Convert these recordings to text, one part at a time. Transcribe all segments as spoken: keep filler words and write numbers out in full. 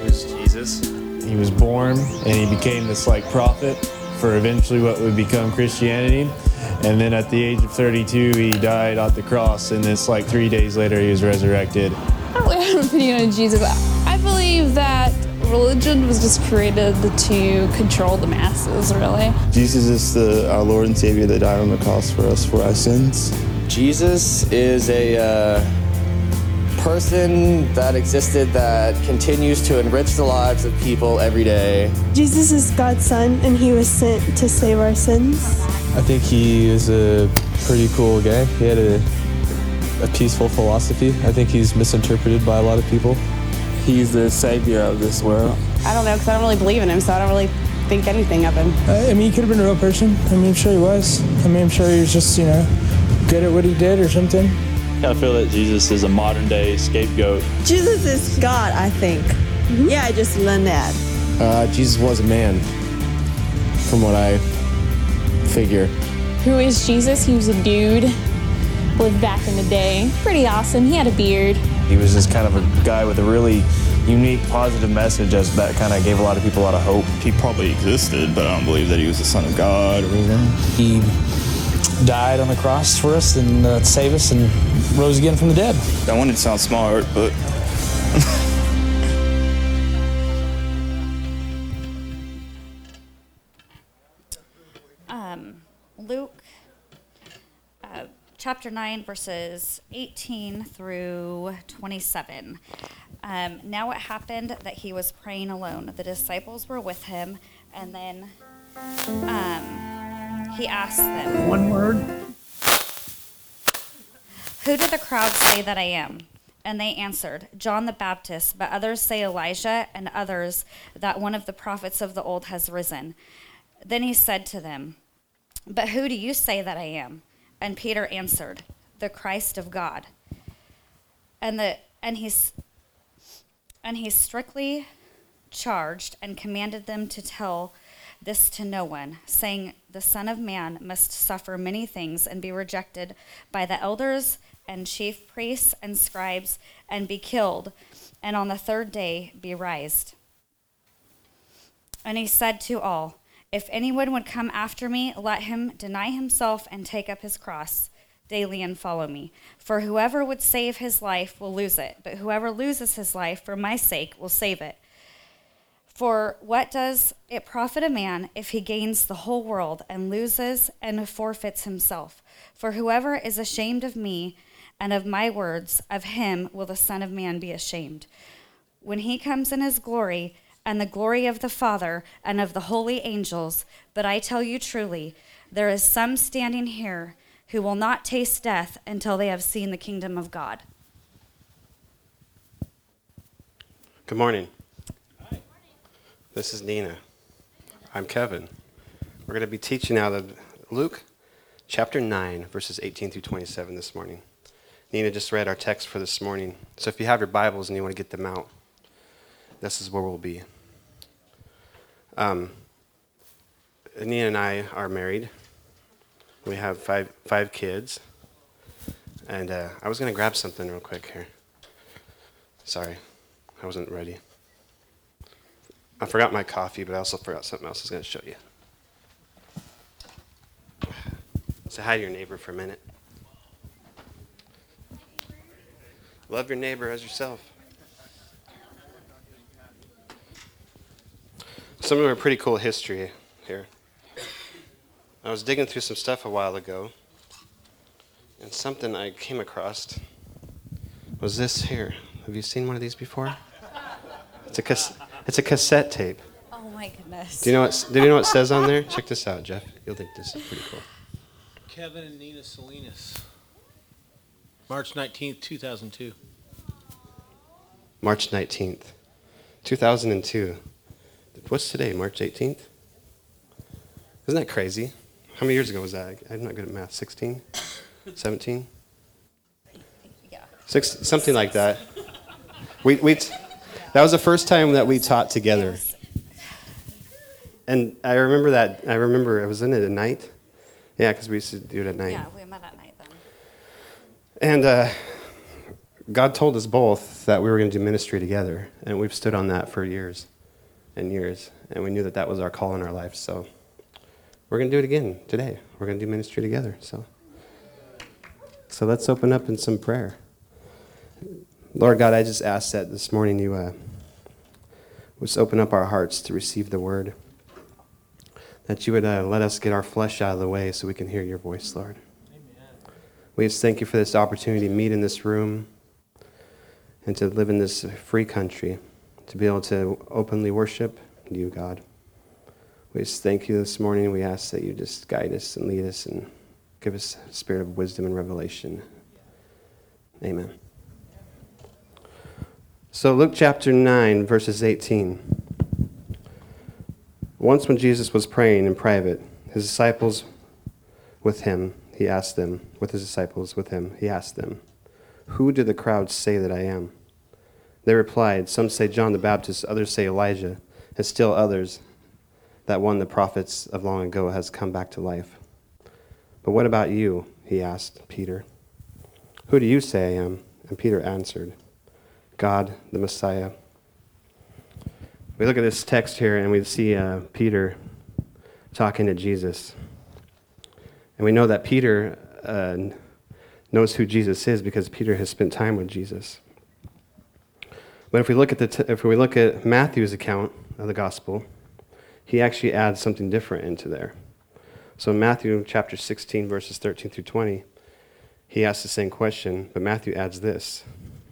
was Jesus. He was born and he became this like prophet for eventually what would become Christianity. And then at the age of thirty-two, he died on the cross, and it's like three days later he was resurrected. I don't really have an opinion on Jesus. I believe that religion was just created to control the masses, really. Jesus is the our Lord and Savior that died on the cross for us for our sins. Jesus is a uh, person that existed that continues to enrich the lives of people every day. Jesus is God's son, and he was sent to save our sins. I think he is a pretty cool guy. He had a, a peaceful philosophy. I think he's misinterpreted by a lot of people. He's the savior of this world. I don't know, because I don't really believe in him, so I don't really think anything of him. Uh, I mean, he could have been a real person. I mean, I'm sure he was. I mean, I'm sure he was just, you know, good at what he did or something. I feel that Jesus is a modern day scapegoat. Jesus is God, I think. Mm-hmm. Yeah, I just learned that. Uh, Jesus was a man, from what I figure. Who is Jesus? He was a dude. Lived back in the day. Pretty awesome. He had a beard. He was just kind of a guy with a really unique, positive message as that kind of gave a lot of people a lot of hope. He probably existed, but I don't believe that he was the son of God or anything. He died on the cross for us and uh, to save us and rose again from the dead. I wanted to sound smart, but... um, Luke uh, chapter nine, verses eighteen through twenty-seven. Um, now it happened that he was praying alone. The disciples were with him, and then um, he asked them, One word. "Who do the crowd say that I am?" And they answered, "John the Baptist, but others say Elijah, and others that one of the prophets of the old has risen." Then he said to them, "But who do you say that I am?" And Peter answered, "The Christ of God." And the and he's and he strictly charged and commanded them to tell this to no one, saying, "The Son of Man must suffer many things and be rejected by the elders and chief priests and scribes, and be killed, and on the third day be raised." And he said to all, "If anyone would come after me, let him deny himself and take up his cross daily and follow me. For whoever would save his life will lose it, but whoever loses his life for my sake will save it. For what does it profit a man if he gains the whole world and loses and forfeits himself? For whoever is ashamed of me and of my words, of him will the Son of Man be ashamed, when he comes in his glory and the glory of the Father and of the holy angels. But I tell you truly, there is some standing here who will not taste death until they have seen the kingdom of God." Good morning. Hi. This is Nina. I'm Kevin. We're going to be teaching out of Luke chapter nine, verses eighteen through twenty-seven this morning. Nina just read our text for this morning. So if you have your Bibles and you want to get them out, this is where we'll be. Um, Nina and I are married. We have five five kids. And uh, I was going to grab something real quick here. Sorry, I wasn't ready. I forgot my coffee, but I also forgot something else I was going to show you. Say hi to your neighbor for a minute. Love your neighbor as yourself. Some of them are pretty cool history here. I was digging through some stuff a while ago, and something I came across was this here. Have you seen one of these before? It's a cas- it's a cassette tape. Oh my goodness. Do you know what do you know what it says on there? Check this out, Jeff. You'll think this is pretty cool. Kevin and Nina Salinas. March nineteenth, two thousand two. March nineteenth, two thousand two. What's today, March eighteenth? Isn't that crazy? How many years ago was that? I'm not good at math. sixteen? seventeen? Yeah. Six, something like that. We we t- that was the first time that we taught together. And I remember that. I remember it was in it at night. Yeah, because we used to do it at night. Yeah, we met at night then. And uh, God told us both that we were going to do ministry together, and we've stood on that for years and years, and we knew that that was our call in our life. So we're going to do it again today. We're going to do ministry together. So, so let's open up in some prayer. Lord God, I just ask that this morning you uh, just open up our hearts to receive the word, that you would uh, let us get our flesh out of the way so we can hear your voice, Lord. Amen. We just thank you for this opportunity to meet in this room and to live in this free country, to be able to openly worship you, God. We just thank you this morning. We ask that you just guide us and lead us and give us a spirit of wisdom and revelation. Amen. So Luke chapter nine, verses eighteen. Once when Jesus was praying in private, his disciples with him, he asked them, with his disciples with him, he asked them, "Who do the crowds say that I am?" They replied, "Some say John the Baptist, others say Elijah, and still others that one of the prophets of long ago has come back to life." "But what about you?" he asked Peter. "Who do you say I am?" And Peter answered, "God, the Messiah." We look at this text here and we see uh, Peter talking to Jesus. And we know that Peter uh, knows who Jesus is because Peter has spent time with Jesus. But if we look at the t- if we look at Matthew's account of the gospel, he actually adds something different into there. So in Matthew chapter sixteen, verses thirteen through twenty, he asks the same question, but Matthew adds this.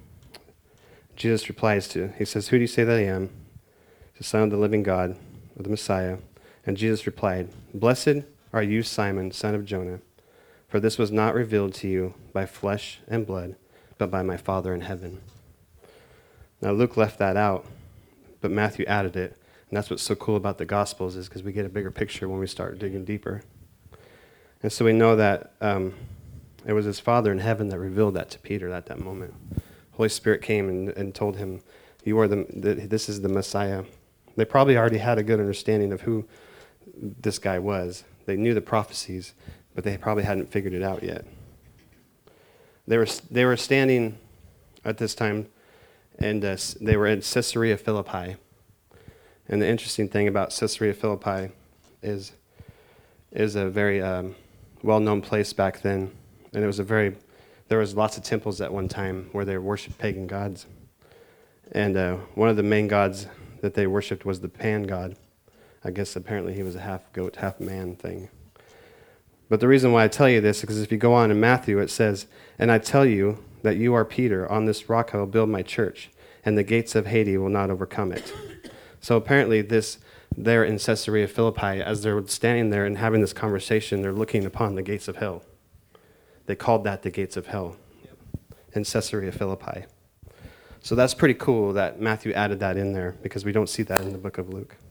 Jesus replies to, he says, "Who do you say that I am? The Son of the living God, or the Messiah." And Jesus replied, "Blessed are you, Simon, son of Jonah, for this was not revealed to you by flesh and blood, but by my Father in heaven." Now Luke left that out, but Matthew added it. And that's what's so cool about the Gospels, is because we get a bigger picture when we start digging deeper. And so we know that um, it was his Father in heaven that revealed that to Peter at that moment. Holy Spirit came and, and told him, "You are the, the this is the Messiah." They probably already had a good understanding of who this guy was. They knew the prophecies, but they probably hadn't figured it out yet. They were they were standing at this time, and uh, they were in Caesarea Philippi. And the interesting thing about Caesarea Philippi is is a very um, well-known place back then, and it was a very there was lots of temples at one time where they worshipped pagan gods, and uh, one of the main gods that they worshipped was the Pan god. I guess apparently he was a half goat, half man thing. But the reason why I tell you this is because if you go on in Matthew, it says, "And I tell you that you are Peter. On this rock I will build my church, and the gates of Hades will not overcome it." So apparently this, there in Caesarea Philippi, as they're standing there and having this conversation, they're looking upon the gates of hell. They called that the gates of hell in Caesarea Philippi. So that's pretty cool that Matthew added that in there, because we don't see that in the book of Luke.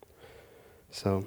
So,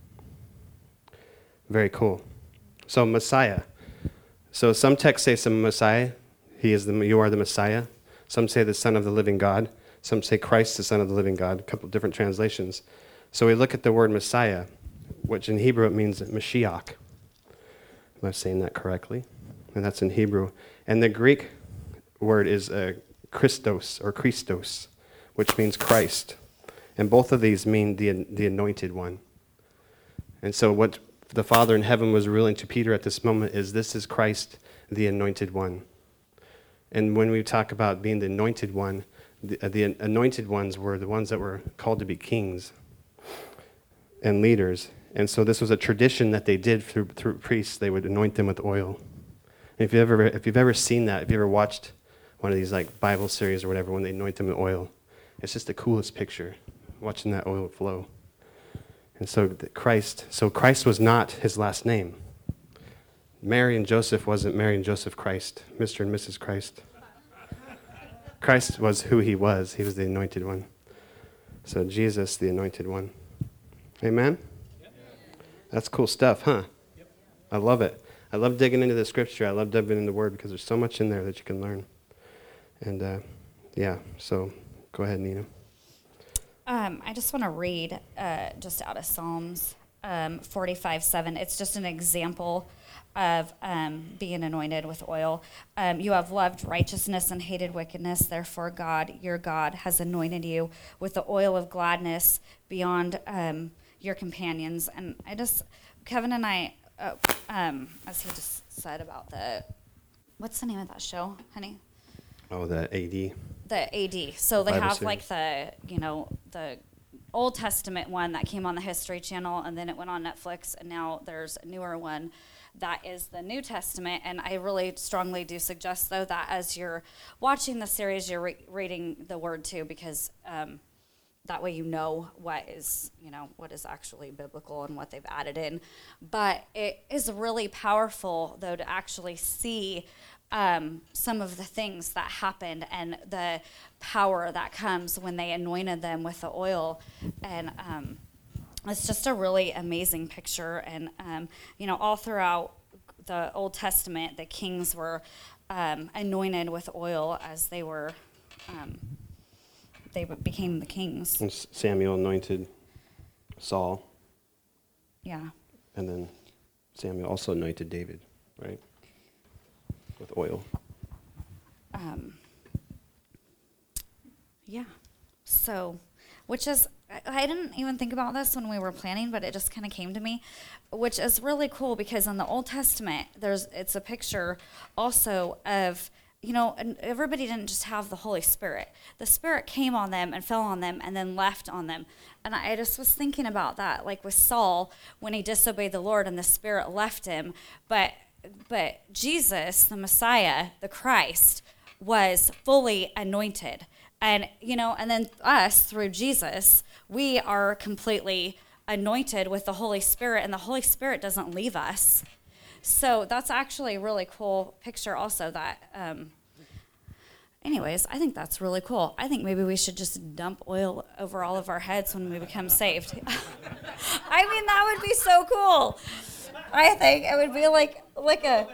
very cool. So Messiah. So some texts say some Messiah. He is the, you are the Messiah. Some say the Son of the living God. Some say Christ, the Son of the living God. A couple of different translations. So we look at the word Messiah, which in Hebrew it means Mashiach. Am I saying that correctly? And that's in Hebrew. And the Greek word is uh, Christos or Christos, which means Christ. And both of these mean the the anointed one. And so what the Father in heaven was revealing to Peter at this moment is this is Christ, the anointed one. And when we talk about being the anointed one, the, the anointed ones were the ones that were called to be kings and leaders. And so this was a tradition that they did through, through priests. They would anoint them with oil. And if you've ever if you've ever seen that, if you ever watched one of these like Bible series or whatever, when they anoint them with oil, it's just the coolest picture, watching that oil flow. And so Christ, so Christ was not his last name. Mary and Joseph wasn't Mary and Joseph Christ, Mister and Missus Christ. Christ was who he was. He was the anointed one. So Jesus, the anointed one. Amen? Yep. That's cool stuff, huh? Yep. I love it. I love digging into the scripture. I love digging into the word because there's so much in there that you can learn. And uh, yeah, so go ahead, Nina. Um, I just want to read uh, just out of Psalms um, forty-five seven. It's just an example of um, being anointed with oil. Um, you have loved righteousness and hated wickedness. Therefore, God, your God, has anointed you with the oil of gladness beyond um, your companions. And I just, Kevin and I, uh, um, as he just said about the, what's the name of that show, honey? Oh, the A D. The A D. So they Bible have series. like the, you know, the Old Testament one that came on the History Channel, and then it went on Netflix, and now there's a newer one that is the New Testament. And I really strongly do suggest, though, that as you're watching the series, you're re- reading the Word too, because um, that way you know what is, you know, what is actually biblical and what they've added in. But it is really powerful, though, to actually see Um, some of the things that happened and the power that comes when they anointed them with the oil. And um, it's just a really amazing picture. And, um, you know, all throughout the Old Testament, the kings were um, anointed with oil as they were, um, they became the kings. And Samuel anointed Saul. Yeah. And then Samuel also anointed David, right? With oil. Um, yeah. So, which is, I, I didn't even think about this when we were planning, but it just kind of came to me, which is really cool because in the Old Testament, there's it's a picture also of, you know, and everybody didn't just have the Holy Spirit. The Spirit came on them and fell on them and then left on them. And I just was thinking about that, like with Saul, when he disobeyed the Lord and the Spirit left him, but But Jesus, the Messiah, the Christ, was fully anointed. And, you know, and then us, through Jesus, we are completely anointed with the Holy Spirit, and the Holy Spirit doesn't leave us. So that's actually a really cool picture also that, um, anyways, I think that's really cool. I think maybe we should just dump oil over all of our heads when we become saved. I mean, that would be so cool. I think it would be like like a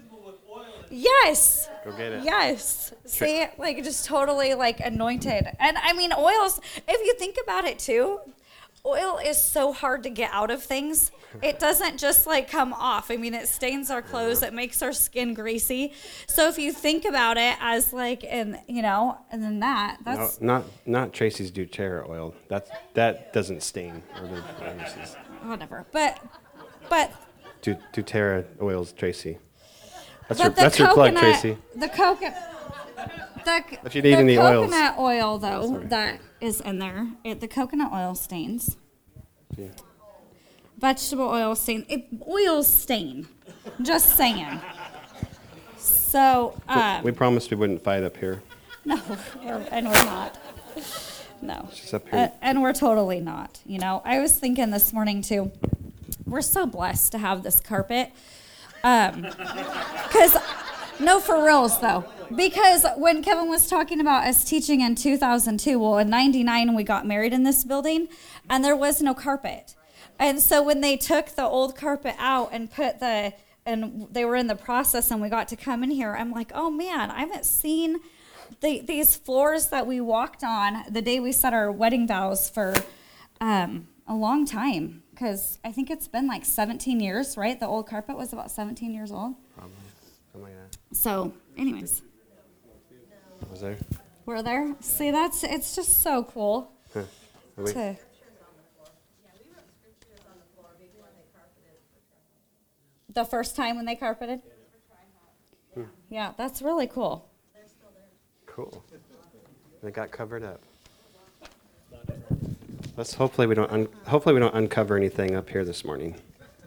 yes. Go get it. Yes. See, like just totally like anointed. And I mean, oils. If you think about it too, oil is so hard to get out of things. It doesn't just like come off. I mean, it stains our clothes. It makes our skin greasy. So if you think about it as like, and you know, and then that that's no, not not Tracy's doTERRA oil. That that doesn't stain. Or the, whatever. But but. Do, doTERRA oils, Tracy. That's But your the that's your plug, coconut- Tracy. The coconut. The, If you need the any oils. coconut oil, though, that is in there. It, the coconut oil stains. Yeah. Vegetable oil stain. It, oils stain. Just saying. So. Um, we promised we wouldn't fight up here. No, we're, and we're not. No. She's up here. Uh, and we're totally not. You know, I was thinking this morning too. We're so blessed to have this carpet. Um, cause, no, for reals though. Because when Kevin was talking about us teaching in two thousand two, well, in ninety-nine we got married in this building, and there was no carpet. And so when they took the old carpet out and put the, and they were in the process and we got to come in here, I'm like, oh man, I haven't seen the, these floors that we walked on the day we said our wedding vows for um, a long time. Because I think it's been like seventeen years, right? The old carpet was about seventeen years old. Probably. Something like that. So, anyways. Was there? We're there. See, that's, it's just so cool. Huh. We, To, the first time when they carpeted? Hmm. Yeah, that's really cool. Cool. They got covered up. Let's hopefully we don't un- hopefully we don't uncover anything up here this morning.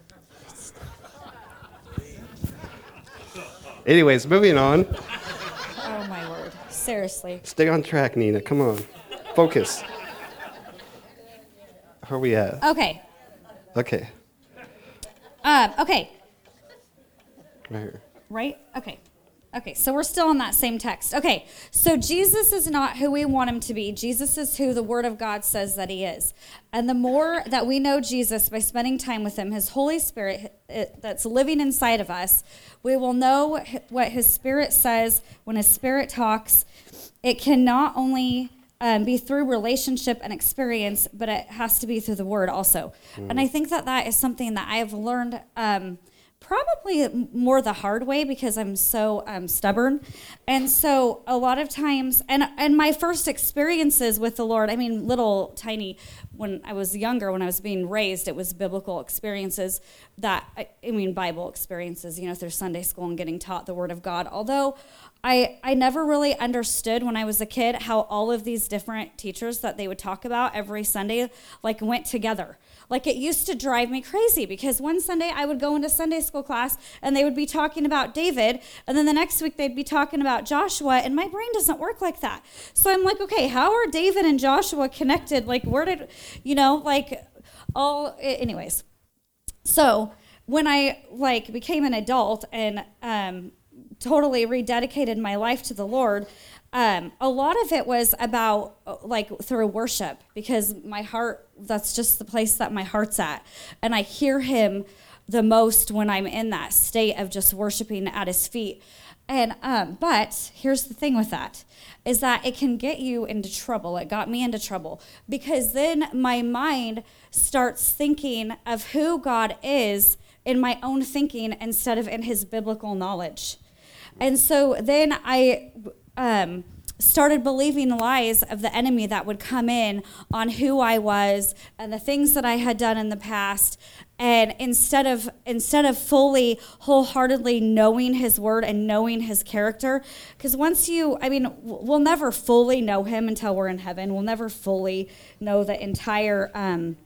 Anyways, moving on. Oh my word. Seriously. Stay on track, Nina. Come on. Focus. Where are we at? Okay. Okay. Um, okay. Right here. Right? Okay. Okay, so we're still on that same text. Okay, so Jesus is not who we want him to be. Jesus is who the Word of God says that he is. And the more that we know Jesus by spending time with him, his Holy Spirit it, that's living inside of us, we will know what his Spirit says when his Spirit talks. It can not only um, be through relationship and experience, but it has to be through the word also. Mm. And I think that that is something that I have learned um, probably more the hard way because I'm so um, stubborn. And so a lot of times, and and my first experiences with the Lord, I mean, little tiny, when I was younger, when I was being raised, it was biblical experiences that, I, I mean, Bible experiences, you know, through Sunday school and getting taught the Word of God. Although I, I never really understood when I was a kid how all of these different teachers that they would talk about every Sunday, like, went together. Like, it used to drive me crazy because one Sunday I would go into Sunday school class and they would be talking about David, and then the next week they'd be talking about Joshua, and my brain doesn't work like that. So I'm like, okay, how are David and Joshua connected? Like, where did, you know, like, all, anyways. So when I, like, became an adult and um, totally rededicated my life to the Lord, Um, a lot of it was about, like, through worship, because my heart, that's just the place that my heart's at. And I hear him the most when I'm in that state of just worshiping at his feet. And, um, but here's the thing with that, is that it can get you into trouble. It got me into trouble because then my mind starts thinking of who God is in my own thinking instead of in his biblical knowledge. And so then I... Um, started believing lies of the enemy that would come in on who I was and the things that I had done in the past. And instead of instead of fully, wholeheartedly knowing his word and knowing his character, because once you, I mean, we'll never fully know him until we're in heaven. We'll never fully know the entire um,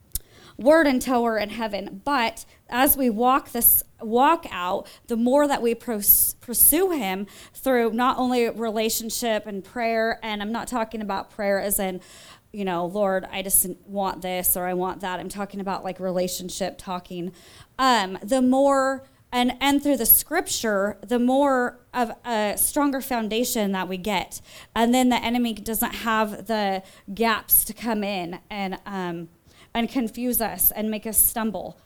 word until we're in heaven. But as we walk this walk out, the more that we pros- pursue him through not only relationship and prayer, and I'm not talking about prayer as in, you know, Lord, I just want this or I want that. I'm talking about like relationship talking. Um, the more, and, and through the scripture, the more of a stronger foundation that we get. And then the enemy doesn't have the gaps to come in and, um, and confuse us and make us stumble.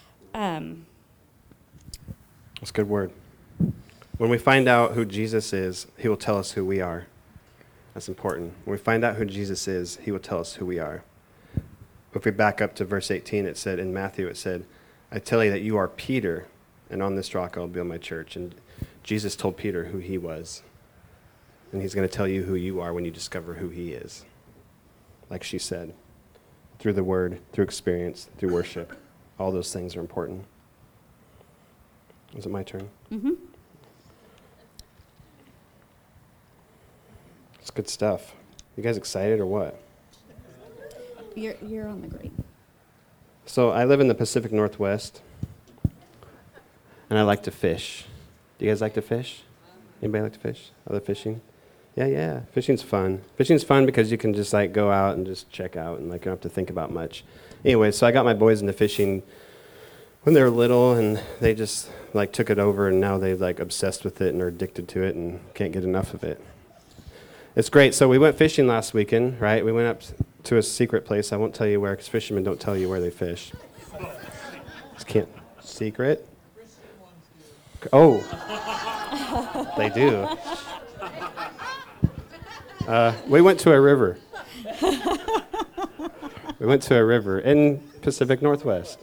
Um, That's a good word. When we find out who Jesus is, he will tell us who we are. That's important. When we find out who Jesus is, he will tell us who we are. If we back up to verse eighteen, it said, in Matthew, it said, I tell you that you are Peter, and on this rock I'll build my church. And Jesus told Peter who he was. And he's going to tell you who you are when you discover who he is. Like she said, through the word, through experience, through worship. All those things are important. Is it my turn? Mm-hmm. It's good stuff. You guys excited or what? You're you're on the green. So I live in the Pacific Northwest, and I like to fish. Do you guys like to fish? Anybody like to fish? Other fishing? Yeah, yeah. Fishing's fun. Fishing's fun because you can just like go out and just check out, and like you don't have to think about much. Anyway, so I got my boys into fishing when they were little, and they just like took it over, and now they're like obsessed with it and are addicted to it and can't get enough of it. It's great. So we went fishing last weekend, right? We went up to a secret place. I won't tell you where, because fishermen don't tell you where they fish. Just can't. Secret? Oh. They do. Uh, we went to a river. We went to a river in Pacific Northwest.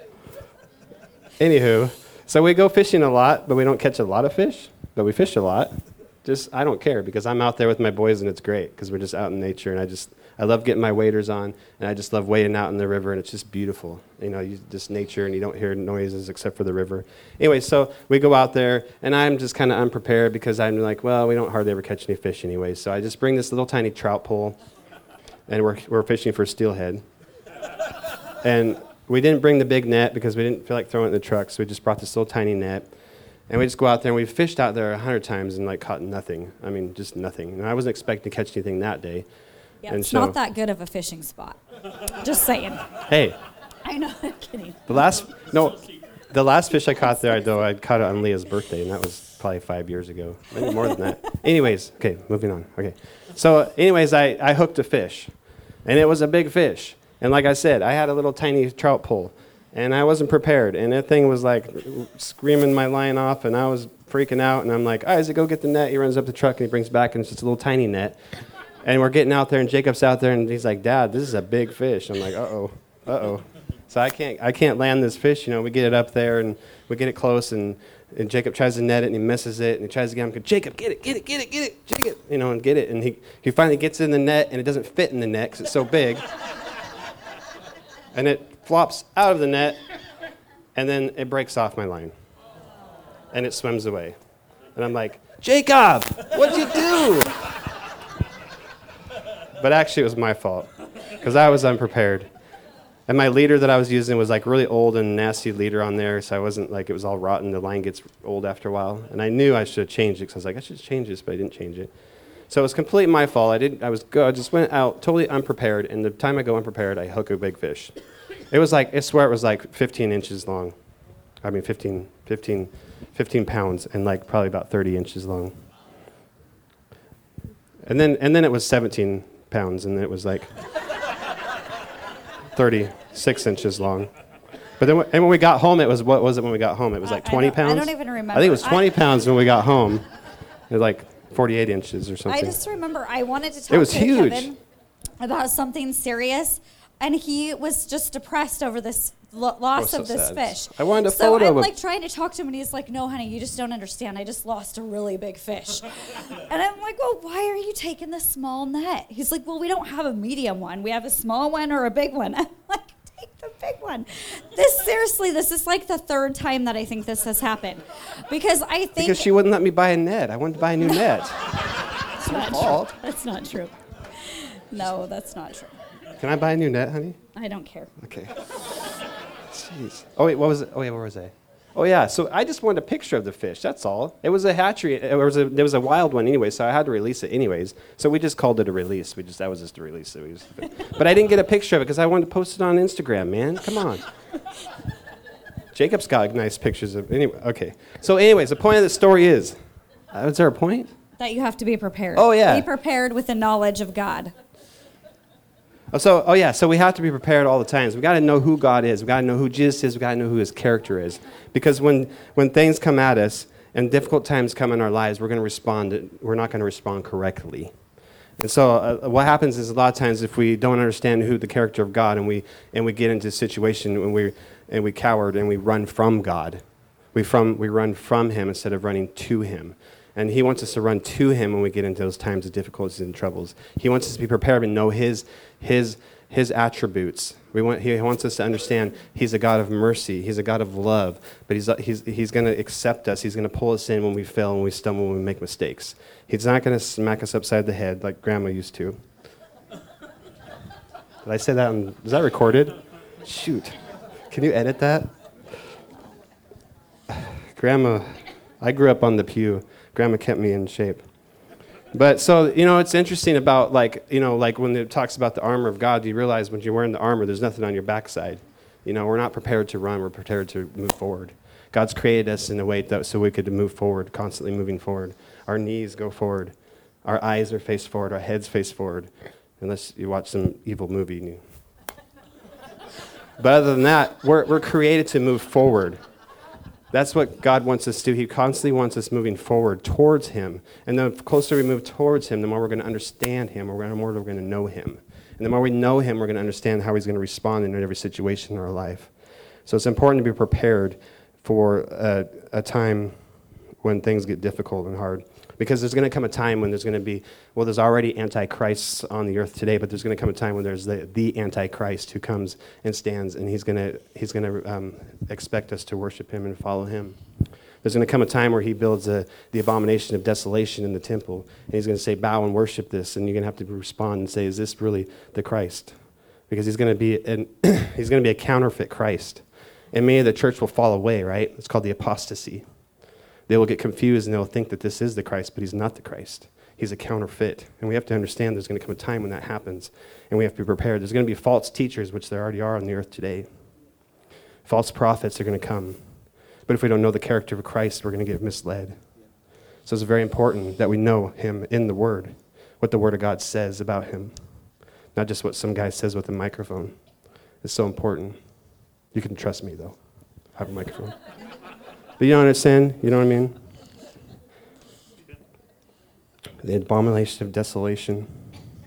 Anywho, so we go fishing a lot, but we don't catch a lot of fish, but we fish a lot. Just, I don't care, because I'm out there with my boys, and it's great, because we're just out in nature, and I just, I love getting my waders on, and I just love wading out in the river, and it's just beautiful. You know, you just nature, and you don't hear noises except for the river. Anyway, so we go out there, and I'm just kind of unprepared, because I'm like, well, we don't hardly ever catch any fish anyway, so I just bring this little tiny trout pole, and we're we're fishing for steelhead. And we didn't bring the big net, because we didn't feel like throwing it in the truck, so we just brought this little tiny net. And we just go out there, and we fished out there a hundred times and like caught nothing. I mean, just nothing. And I wasn't expecting to catch anything that day. Yeah, and it's so, not that good of a fishing spot. Just saying. Hey. I know, I'm kidding. The last, no, the last fish I caught there, though, I caught it on Leah's birthday, and that was probably five years ago. Maybe more than that. Anyways, okay, moving on. Okay. So anyways, I, I hooked a fish, and it was a big fish. And like I said, I had a little tiny trout pole. And I wasn't prepared, and that thing was like screaming my line off, and I was freaking out, and I'm like, Isaac, go get the net. He runs up the truck, and he brings back, and it's just a little tiny net. And we're getting out there, and Jacob's out there, and he's like, Dad, this is a big fish. I'm like, uh-oh, uh-oh. So I can't I can't land this fish. You know, we get it up there, and we get it close, and, and Jacob tries to net it, and he misses it, and he tries to get him, go, Jacob, get it, get it, get it, get it, Jacob, you know, and get it. And he, he finally gets it in the net, and it doesn't fit in the net because it's so big. And it flops out of the net, and then it breaks off my line. And it swims away. And I'm like, Jacob, what'd you do? But actually, it was my fault, because I was unprepared. And my leader that I was using was like really old and nasty leader on there, so I wasn't like, it was all rotten. The line gets old after a while. And I knew I should have changed it, because I was like, I should change this, but I didn't change it. So it was completely my fault. I didn't. I was good. I just went out totally unprepared, and the time I go unprepared, I hook a big fish. It was like, I swear it was like fifteen inches long. I mean, fifteen, fifteen, fifteen pounds, and like probably about thirty inches long. And then, and then it was seventeen pounds, and it was like thirty-six inches long. But then, and when we got home, it was, what was it when we got home? It was like twenty I pounds? I don't even remember. I think it was twenty I, pounds when we got home. It was like forty-eight inches or something. I just remember I wanted to talk It was to huge. Kevin about something serious, and he was just depressed over this lo- loss Oh, of so this sad. fish. I wanted a so photo I'm of him. like trying to talk to him, and he's like, "No, honey, you just don't understand. I just lost a really big fish." And I'm like, "Well, why are you taking the small net?" He's like, "Well, we don't have a medium one. We have a small one or a big one." I'm like, "Take the big one." This seriously, this is like the third time that I think this has happened, because I think Because she wouldn't let me buy a net. I wanted to buy a new net. that's not fault. true. That's not true. No, that's not true. Can I buy a new net, honey? I don't care. Okay. Jeez. Oh, wait, what was it? Oh, yeah, where was I? Oh, yeah, so I just wanted a picture of the fish, that's all. It was a hatchery. It was a, there was a wild one anyway, so I had to release it anyways. So we just called it a release. We just That was just a release. So we just, but I didn't get a picture of it because I wanted to post it on Instagram, man. Come on. Jacob's got nice pictures of, anyway, okay. So anyways, the point of the story is, uh, is there a point? That you have to be prepared. Oh, yeah. Be prepared with the knowledge of God. Oh, so, oh yeah, so we have to be prepared all the time. So we got to know who God is. We got to know who Jesus is. We got to know who his character is. Because when, when things come at us and difficult times come in our lives, we're going to respond. We're not going to respond correctly. And so uh, what happens is a lot of times if we don't understand who the character of God and we and we get into a situation when we and we coward and we run from God, we from we run from him instead of running to him. And he wants us to run to him when we get into those times of difficulties and troubles. He wants us to be prepared and know his his his attributes. We want he wants us to understand he's a God of mercy, he's a God of love, but he's he's he's going to accept us. He's going to pull us in when we fail, when we stumble, when we make mistakes. He's not going to smack us upside the head like Grandma used to. Did I say that? On, is that recorded? Shoot. Can you edit that? Grandma, I grew up on the pew. Grandma kept me in shape. But so, you know, it's interesting about like, you know, like when it talks about the armor of God, you realize when you're wearing the armor, there's nothing on your backside. You know, we're not prepared to run, we're prepared to move forward. God's created us in a way that so we could move forward, constantly moving forward. Our knees go forward. Our eyes are faced forward, our heads face forward. Unless you watch some evil movie. And you... But other than that, we're we're created to move forward. That's what God wants us to do. He constantly wants us moving forward towards him. And the closer we move towards him, the more we're going to understand him, or the more we're going to know him. And the more we know him, we're going to understand how he's going to respond in every situation in our life. So it's important to be prepared for a, a time when things get difficult and hard. Because there's going to come a time when there's going to be, well, there's already antichrists on the earth today, but there's going to come a time when there's the, the antichrist who comes and stands, and he's going to he's going to um, expect us to worship him and follow him. There's going to come a time where he builds a, the abomination of desolation in the temple, and he's going to say, bow and worship this, and you're going to have to respond and say, is this really the Christ? Because he's going to be an he's going to be a counterfeit Christ, and many of the church will fall away. Right? It's called the apostasy. They will get confused and they'll think that this is the Christ, but he's not the Christ. He's a counterfeit. And we have to understand there's going to come a time when that happens, and we have to be prepared. There's going to be false teachers, which there already are on the earth today. False prophets are going to come. But if we don't know the character of Christ, we're going to get misled. So it's very important that we know him in the Word, what the Word of God says about him, not just what some guy says with a microphone. It's so important. You can trust me, though. I have a microphone. But you don't understand? You know what I mean? The abomination of desolation.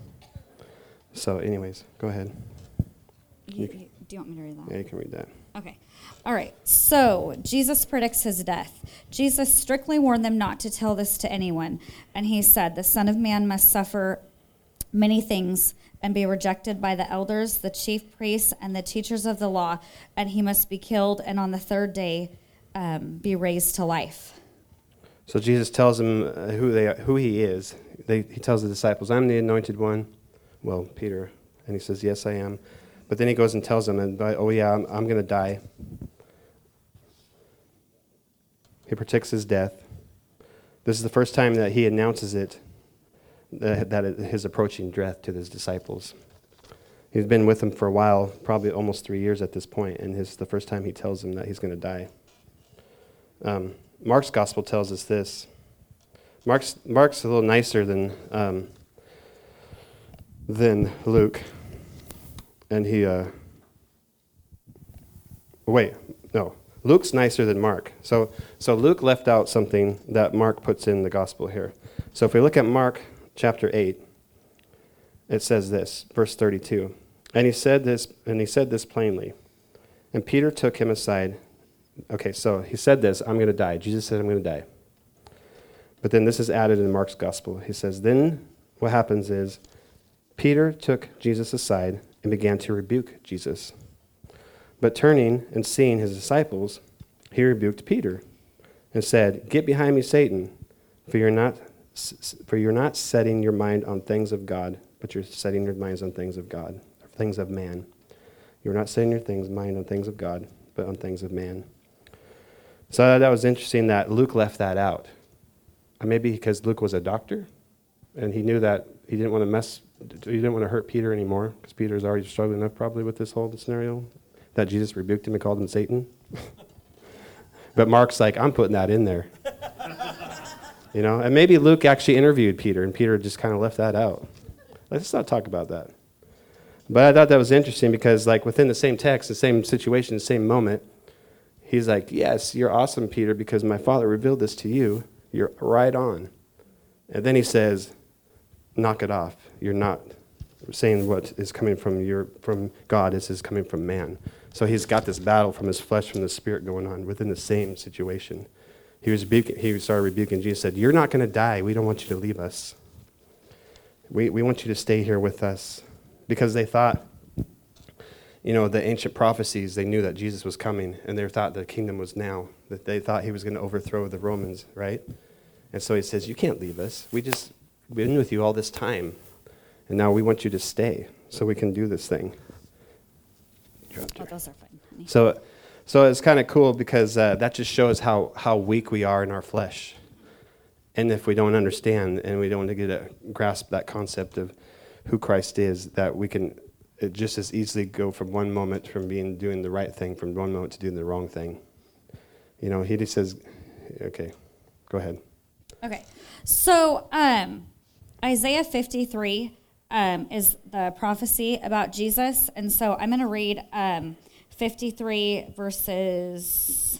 So anyways, go ahead. You, you, do you want me to read that? Yeah, you can read that. Okay. All right. So Jesus predicts his death. Jesus strictly warned them not to tell this to anyone. And he said, the Son of Man must suffer many things and be rejected by the elders, the chief priests, and the teachers of the law. And he must be killed and on the third day um, be raised to life. So Jesus tells them uh, who they are, who he is. They, he tells the disciples, I'm the anointed one. Well, Peter. And he says, yes, I am. But then he goes and tells them, and oh yeah, I'm, I'm going to die. He predicts his death. This is the first time that he announces it, that, that his approaching death to his disciples. He's been with them for a while, probably almost three years at this point, and this is the first time he tells them that he's going to die. Um, Mark's gospel tells us this. Mark's Mark's a little nicer than um, than Luke. And he, uh, wait, no, Luke's nicer than Mark. So, so Luke left out something that Mark puts in the gospel here. So if we look at Mark chapter eight, it says this, verse thirty-two. And he said this, and he said this plainly. And Peter took him aside. Okay, so he said this, I'm going to die. Jesus said, I'm going to die. But then this is added in Mark's gospel. He says, then what happens is Peter took Jesus aside and began to rebuke Jesus. But turning and seeing his disciples, he rebuked Peter and said, get behind me, Satan, for you're not for you're not setting your mind on things of God, but you're setting your minds on things of God, or things of man. You're not setting your things mind on things of God, but on things of man. So that was interesting that Luke left that out. Maybe because Luke was a doctor, and he knew that he didn't want to mess He didn't want to hurt Peter anymore, because Peter's already struggling enough probably with this whole scenario, that Jesus rebuked him and called him Satan. But Mark's like, I'm putting that in there. You know, and maybe Luke actually interviewed Peter, and Peter just kind of left that out. Let's not talk about that. But I thought that was interesting because, like, within the same text, the same situation, the same moment, he's like, yes, you're awesome, Peter, because my Father revealed this to you. You're right on. And then he says, knock it off. You're not saying what is coming from your from God. This is coming from man. So he's got this battle from his flesh, from the spirit going on within the same situation. He was rebuking, he started rebuking. Jesus said, you're not going to die. We don't want you to leave us. We we want you to stay here with us. Because they thought, you know, the ancient prophecies, they knew that Jesus was coming, and they thought the kingdom was now. That they thought he was going to overthrow the Romans, right? And so he says, you can't leave us. We just been with you all this time, and now we want you to stay so we can do this thing. Oh, those are fine, honey. So, so it's kind of cool because uh, that just shows how, how weak we are in our flesh. And if we don't understand and we don't get a grasp that concept of who Christ is, that we can it just as easily go from one moment from being doing the right thing, from one moment to doing the wrong thing. You know, he just says, okay, go ahead. Okay, so um, Isaiah fifty-three um, is the prophecy about Jesus, and so I'm going to read um, fifty-three verses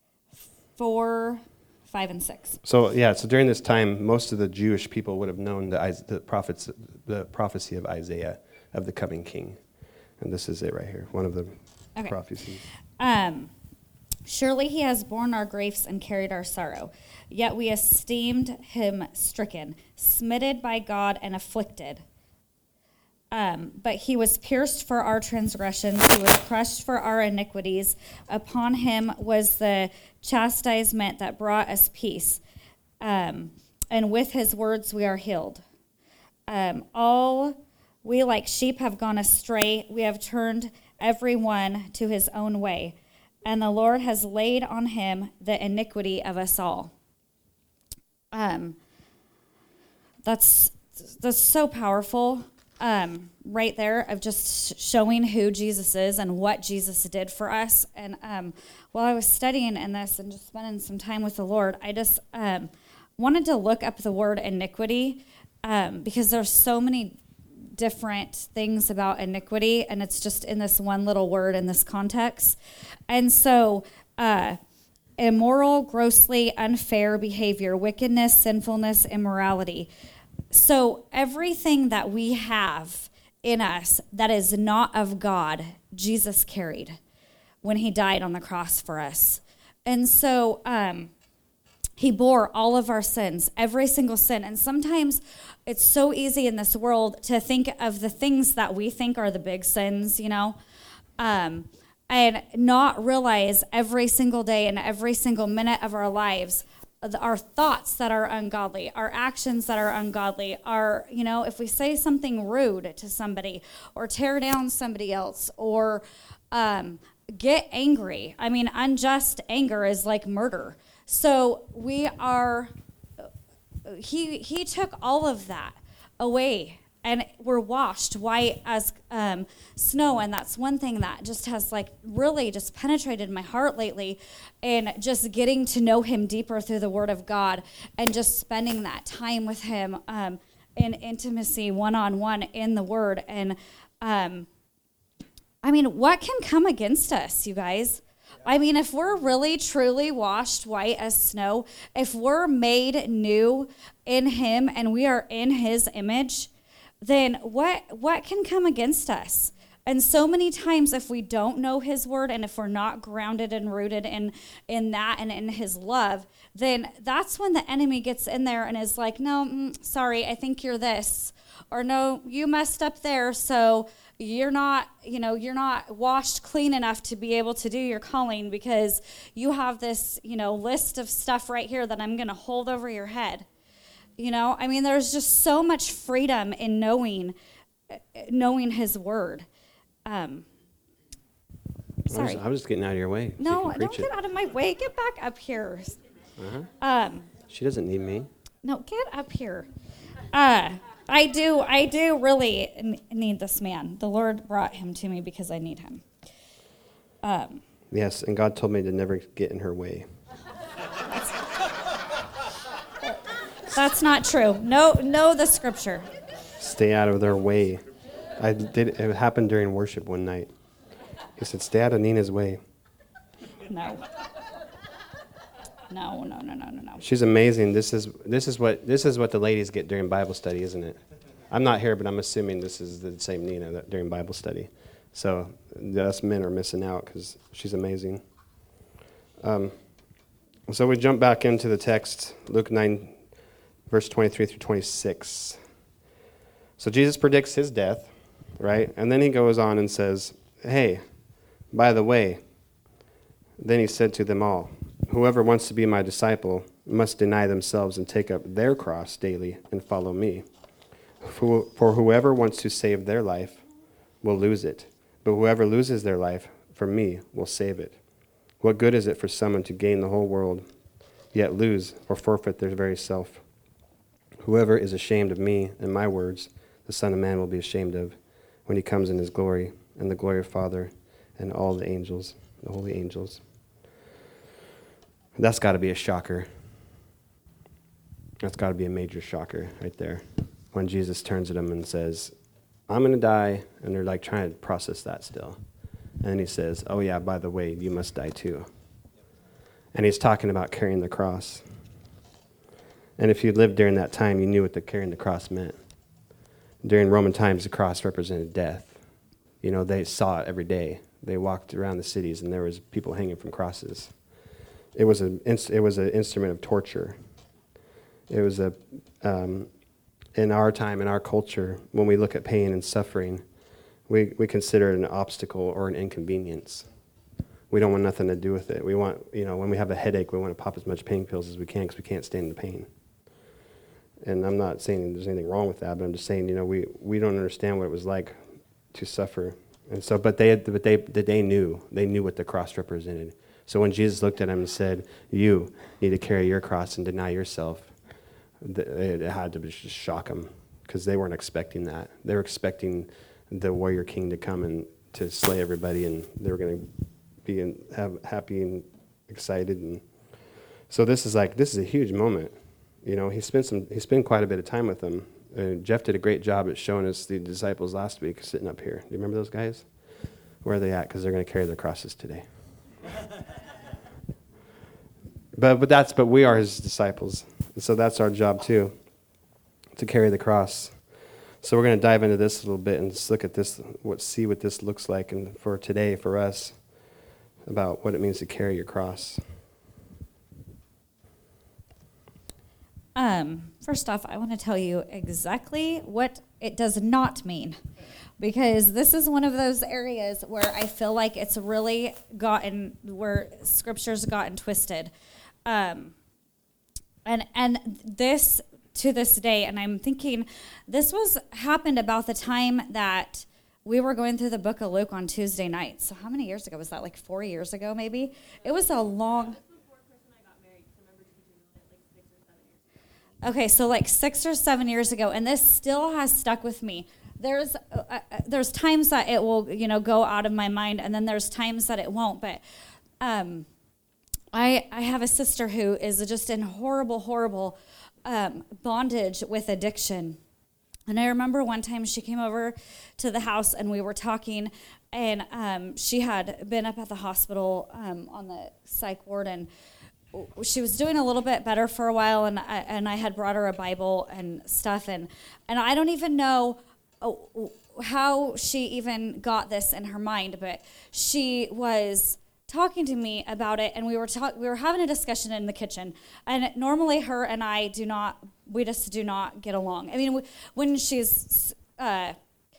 four, five, and six. So yeah, so during this time, most of the Jewish people would have known the, the prophets, the prophecy of Isaiah of the coming king, and this is it right here, one of the okay. prophecies. Um, Surely he has borne our griefs and carried our sorrow. Yet we esteemed him stricken, smitten by God, and afflicted. Um, but he was pierced for our transgressions. He was crushed for our iniquities. Upon him was the chastisement that brought us peace. Um, and with his words we are healed. Um, all we like sheep have gone astray. We have turned every one to his own way. And the Lord has laid on him the iniquity of us all. Um, that's that's so powerful, um, right there, of just showing who Jesus is and what Jesus did for us. And um, while I was studying in this and just spending some time with the Lord, I just um, wanted to look up the word iniquity um, because there's so many different things about iniquity, and it's just in this one little word in this context. And so uh, immoral, grossly unfair behavior, wickedness, sinfulness, immorality. So everything that we have in us that is not of God, Jesus carried when he died on the cross for us. And so um, he bore all of our sins, every single sin. And sometimes it's so easy in this world to think of the things that we think are the big sins, you know, um, and not realize every single day and every single minute of our lives, our thoughts that are ungodly, our actions that are ungodly, our, you know, if we say something rude to somebody or tear down somebody else or um, get angry. I mean, unjust anger is like murder. So we are, he he took all of that away, and we're washed white as um, snow. And that's one thing that just has like really just penetrated my heart lately, and just getting to know him deeper through the word of God and just spending that time with him um, in intimacy, one-on-one in the word. And um, I mean, what can come against us, you guys? I mean, if we're really, truly washed white as snow, if we're made new in him and we are in his image, then what what can come against us? And so many times, if we don't know his word and if we're not grounded and rooted in, in that and in his love, then that's when the enemy gets in there and is like, no, mm, sorry, I think you're this. Or no, you messed up there, so you're not, you know, you're not washed clean enough to be able to do your calling because you have this, you know, list of stuff right here that I'm going to hold over your head. You know, I mean, there's just so much freedom in knowing, knowing his word. Um, sorry. I was, I was just getting out of your way. No, so don't get out of my way. Get back up here. Uh-huh. Um, she doesn't need me. No, get up here. Uh, I do, I do really n- need this man. The Lord brought him to me because I need him. Um, yes, and God told me to never get in her way. That's not true. No, know the scripture. Stay out of their way. I did. It happened during worship one night. He said, "Stay out of Nina's way." No. No, no, no, no, no, no. She's amazing. This is this is what this is what the ladies get during Bible study, isn't it? I'm not here, but I'm assuming this is the same Nina that during Bible study. So us men are missing out because she's amazing. Um, so we jump back into the text, Luke nine, verse twenty-three through twenty-six. So Jesus predicts his death, right? And then he goes on and says, "Hey, by the way," then he said to them all, "Whoever wants to be my disciple must deny themselves and take up their cross daily and follow me. For, for whoever wants to save their life will lose it, but whoever loses their life for me will save it. What good is it for someone to gain the whole world, yet lose or forfeit their very self? Whoever is ashamed of me and my words, the Son of Man will be ashamed of when he comes in his glory and the glory of Father and all the angels, the holy angels." That's got to be a shocker. That's got to be a major shocker right there. When Jesus turns at them and says, "I'm going to die," and they're like trying to process that still. And then he says, "Oh yeah, by the way, you must die too." And he's talking about carrying the cross. And if you lived during that time, you knew what the carrying the cross meant. During Roman times, the cross represented death. You know, they saw it every day. They walked around the cities, and there was people hanging from crosses. It was a it was an instrument of torture. It was a um, in our time, in our culture, when we look at pain and suffering, we we consider it an obstacle or an inconvenience. We don't want nothing to do with it. We want, you know, when we have a headache, we want to pop as much pain pills as we can because we can't stand the pain. And I'm not saying there's anything wrong with that, but I'm just saying, you know, we, we don't understand what it was like to suffer. And so, but they, but they, they knew, they knew what the cross represented. So when Jesus looked at him and said, "You need to carry your cross and deny yourself," it had to just shock them because they weren't expecting that. They were expecting the warrior king to come and to slay everybody, and they were going to be and have happy and excited. And so this is like this is a huge moment. You know, he spent some he spent quite a bit of time with them. Uh, Jeff did a great job at showing us the disciples last week sitting up here. Do you remember those guys? Where are they at? Because they're going to carry their crosses today. but but that's but we are his disciples, and so that's our job too, to carry the cross. So we're going to dive into this a little bit and just look at this, what see what this looks like, and for today, for us, about what it means to carry your cross. Um, first off, I want to tell you exactly what it does not mean, because this is one of those areas where I feel like it's really gotten, where scripture's gotten twisted. Um, and and this, to this day, and I'm thinking, this was happened about the time that we were going through the book of Luke on Tuesday nights. So how many years ago was that? Like four years ago, maybe? It was a long... Okay, so like six or seven years ago, and this still has stuck with me. There's uh, uh, there's times that it will, you know, go out of my mind, and then there's times that it won't. But um, I I have a sister who is just in horrible, horrible um, bondage with addiction. And I remember one time she came over to the house, and we were talking, and um, she had been up at the hospital um, on the psych ward, and she was doing a little bit better for a while, and I, and I had brought her a Bible and stuff, and and I don't even know how she even got this in her mind, but she was talking to me about it, and we were talk- we were having a discussion in the kitchen, and normally her and I do not, we just do not get along. I mean, we, when she's uh,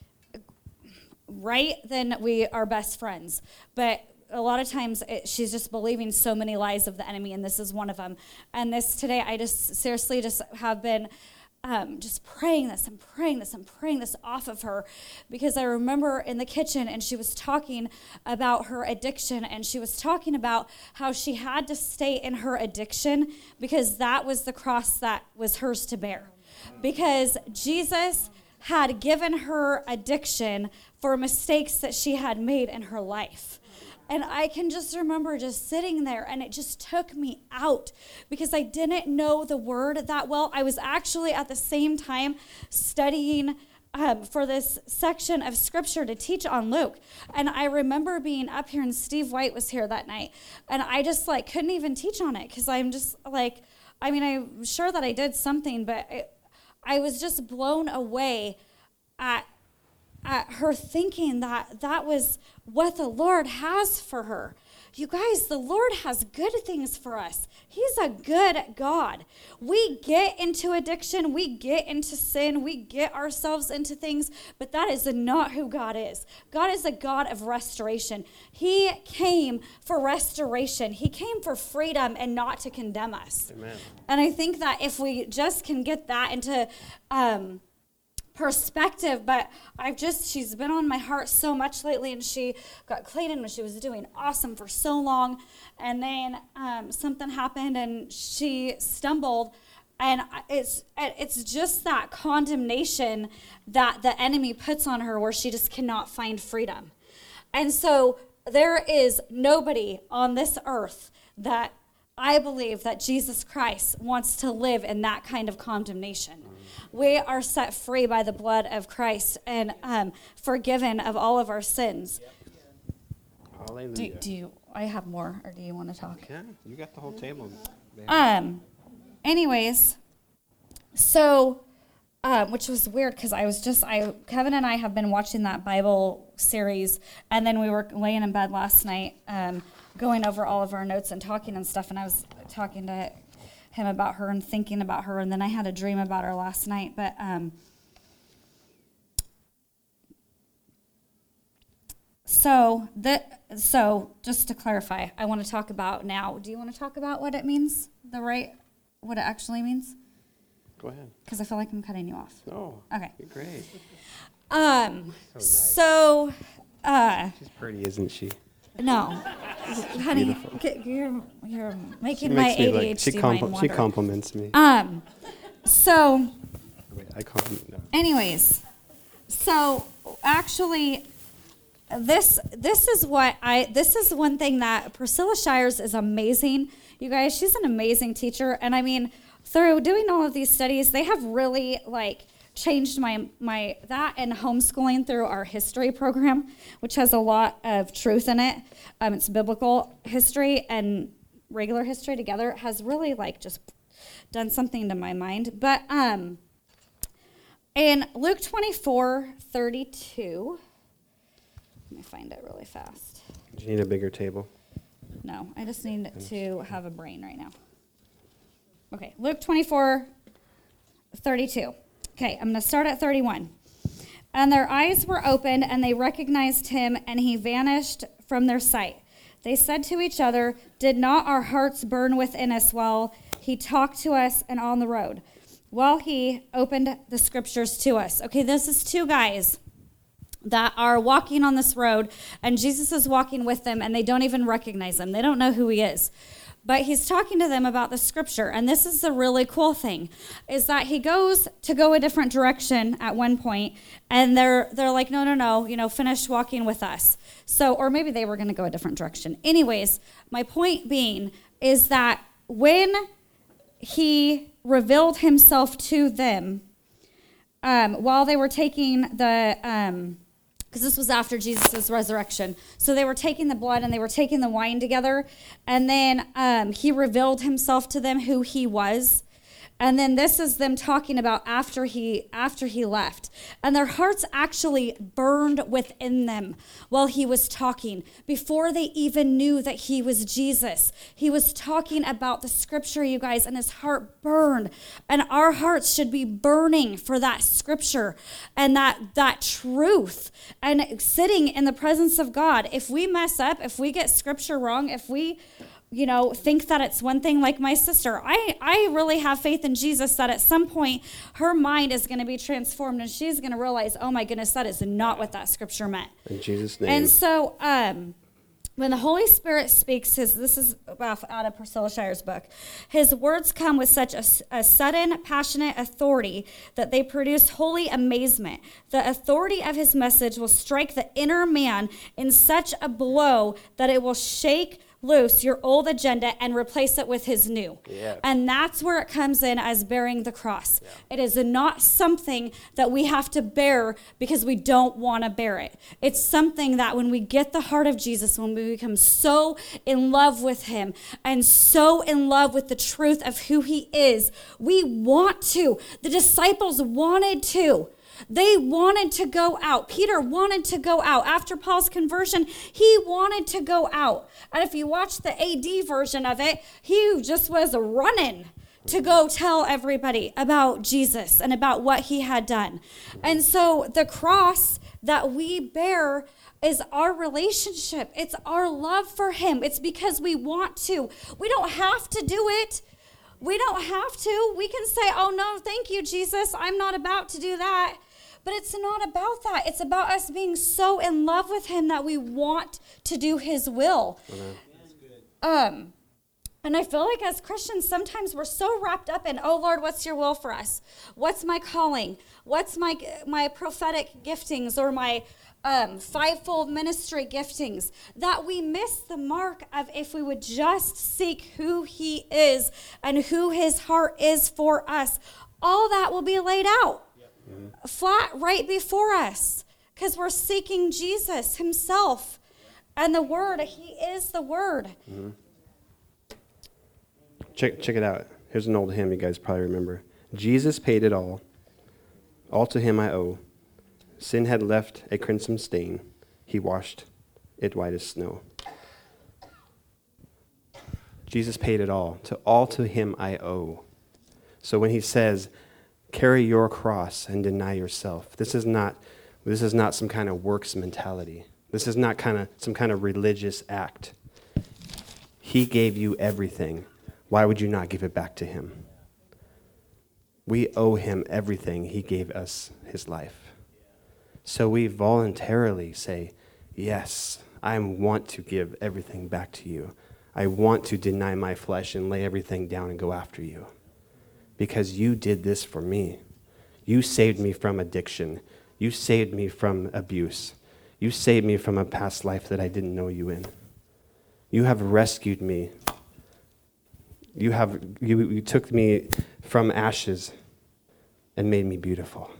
right, then we are best friends, but a lot of times it, she's just believing so many lies of the enemy, and this is one of them. And this today, I just seriously just have been um, just praying this and praying this and praying this off of her, because I remember in the kitchen, and she was talking about her addiction, and she was talking about how she had to stay in her addiction because that was the cross that was hers to bear. Because Jesus had given her addiction for mistakes that she had made in her life. And I can just remember just sitting there, and it just took me out because I didn't know the word that well. I was actually at the same time studying um, for this section of scripture to teach on Luke. And I remember being up here, and Steve White was here that night. And I just like couldn't even teach on it because I'm just like, I mean, I'm sure that I did something, but it, I was just blown away at at her thinking that that was what the Lord has for her. You guys, the Lord has good things for us. He's a good God. We get into addiction, we get into sin, we get ourselves into things, but that is not who God is. God is a God of restoration. He came for restoration. He came for freedom and not to condemn us. Amen. And I think that if we just can get that into um, perspective, but I've just, she's been on my heart so much lately, and she got Clayton when she was doing awesome for so long, and then um, something happened, and she stumbled, and it's it's just that condemnation that the enemy puts on her where she just cannot find freedom. And so there is nobody on this earth that I believe that Jesus Christ wants to live in that kind of condemnation. We are set free by the blood of Christ and um, forgiven of all of our sins. Hallelujah. Do, do you? I have more, or do you want to talk? Yeah, you got the whole table. Um. Anyways, so, um, which was weird because I was just I Kevin and I have been watching that Bible series, and then we were laying in bed last night, um, going over all of our notes and talking and stuff, and I was talking to him about her and thinking about her, and then I had a dream about her last night. But um, so that so just to clarify, I want to talk about now. Do you want to talk about what it means, the right, what it actually means? Go ahead. Because I feel like I'm cutting you off. Oh, okay, you're great. Um, so, nice. so uh, she's pretty, isn't she? No, honey, you're you're making she my makes me A D H D like, she, mind compl- wander. she compliments me. Um, so. Wait, I compliment. No. Anyways, so actually, this this is what I this is one thing that Priscilla Shires is amazing. You guys, she's an amazing teacher, and I mean, through doing all of these studies, they have really like changed my my that and homeschooling through our history program, which has a lot of truth in it. Um, it's biblical history and regular history together. It has really like just done something to my mind. But um, In Luke twenty-four thirty-two, let me find it really fast. Do you need a bigger table? No, I just need to have a brain right now. Okay, Luke twenty-four thirty-two. Okay, I'm going to start at thirty-one. And their eyes were opened, and they recognized him, and he vanished from their sight. They said to each other, "Did not our hearts burn within us while he talked to us and on the road, while he opened the scriptures to us?" Okay, this is two guys that are walking on this road, and Jesus is walking with them, and they don't even recognize him. They don't know who he is. But he's talking to them about the scripture, and this is the really cool thing, is that he goes to go a different direction at one point, and they're they're like, no, no, no, you know, finish walking with us. So, or maybe they were going to go a different direction. Anyways, my point being is that when he revealed himself to them, um, while they were taking the... Um, because this was after Jesus' resurrection. So they were taking the blood and they were taking the wine together. And then um, he revealed himself to them who he was. And then this is them talking about after he after he left. And their hearts actually burned within them while he was talking. Before they even knew that he was Jesus. He was talking about the scripture, you guys, and his heart burned. And our hearts should be burning for that scripture and that, that truth. And sitting in the presence of God. If we mess up, if we get scripture wrong, if we... you know, think that it's one thing, like my sister. I, I really have faith in Jesus that at some point her mind is going to be transformed and she's going to realize, oh my goodness, that is not what that scripture meant. In Jesus' name. And so um, when the Holy Spirit speaks, his this is out of Priscilla Shire's book, his words come with such a, a sudden, passionate authority that they produce holy amazement. The authority of his message will strike the inner man in such a blow that it will shake loose your old agenda and replace it with his new. Yeah. And that's where it comes in as bearing the cross. Yeah. It is not something that we have to bear because we don't want to bear it. It's something that when we get the heart of Jesus, when we become so in love with him and so in love with the truth of who he is, we want to. The disciples wanted to. They wanted to go out. Peter wanted to go out. After Paul's conversion, he wanted to go out. And if you watch the A D version of it, he just was running to go tell everybody about Jesus and about what he had done. And so the cross that we bear is our relationship. It's our love for him. It's because we want to. We don't have to do it. We don't have to. We can say, oh, no, thank you, Jesus. I'm not about to do that. But it's not about that. It's about us being so in love with him that we want to do his will. Um, and I feel like as Christians, sometimes we're so wrapped up in, oh, Lord, what's your will for us? What's my calling? What's my my prophetic giftings or my um, fivefold ministry giftings? That we miss the mark of if we would just seek who he is and who his heart is for us, all that will be laid out. Mm-hmm. Flat right before us because we're seeking Jesus himself and the word. He is the word. Mm-hmm. Check check it out. Here's an old hymn you guys probably remember. Jesus paid it all. All to him I owe. Sin had left a crimson stain. He washed it white as snow. Jesus paid it all. To all to him I owe. So when he says, carry your cross and deny yourself. This is not this is not some kind of works mentality. This is not kind of some kind of religious act. He gave you everything. Why would you not give it back to him? We owe him everything. He gave us his life. So we voluntarily say, yes, I want to give everything back to you. I want to deny my flesh and lay everything down and go after you. Because you did this for me. You saved me from addiction. You saved me from abuse. You saved me from a past life that I didn't know you in. You have rescued me. You have you, you took me from ashes and made me beautiful.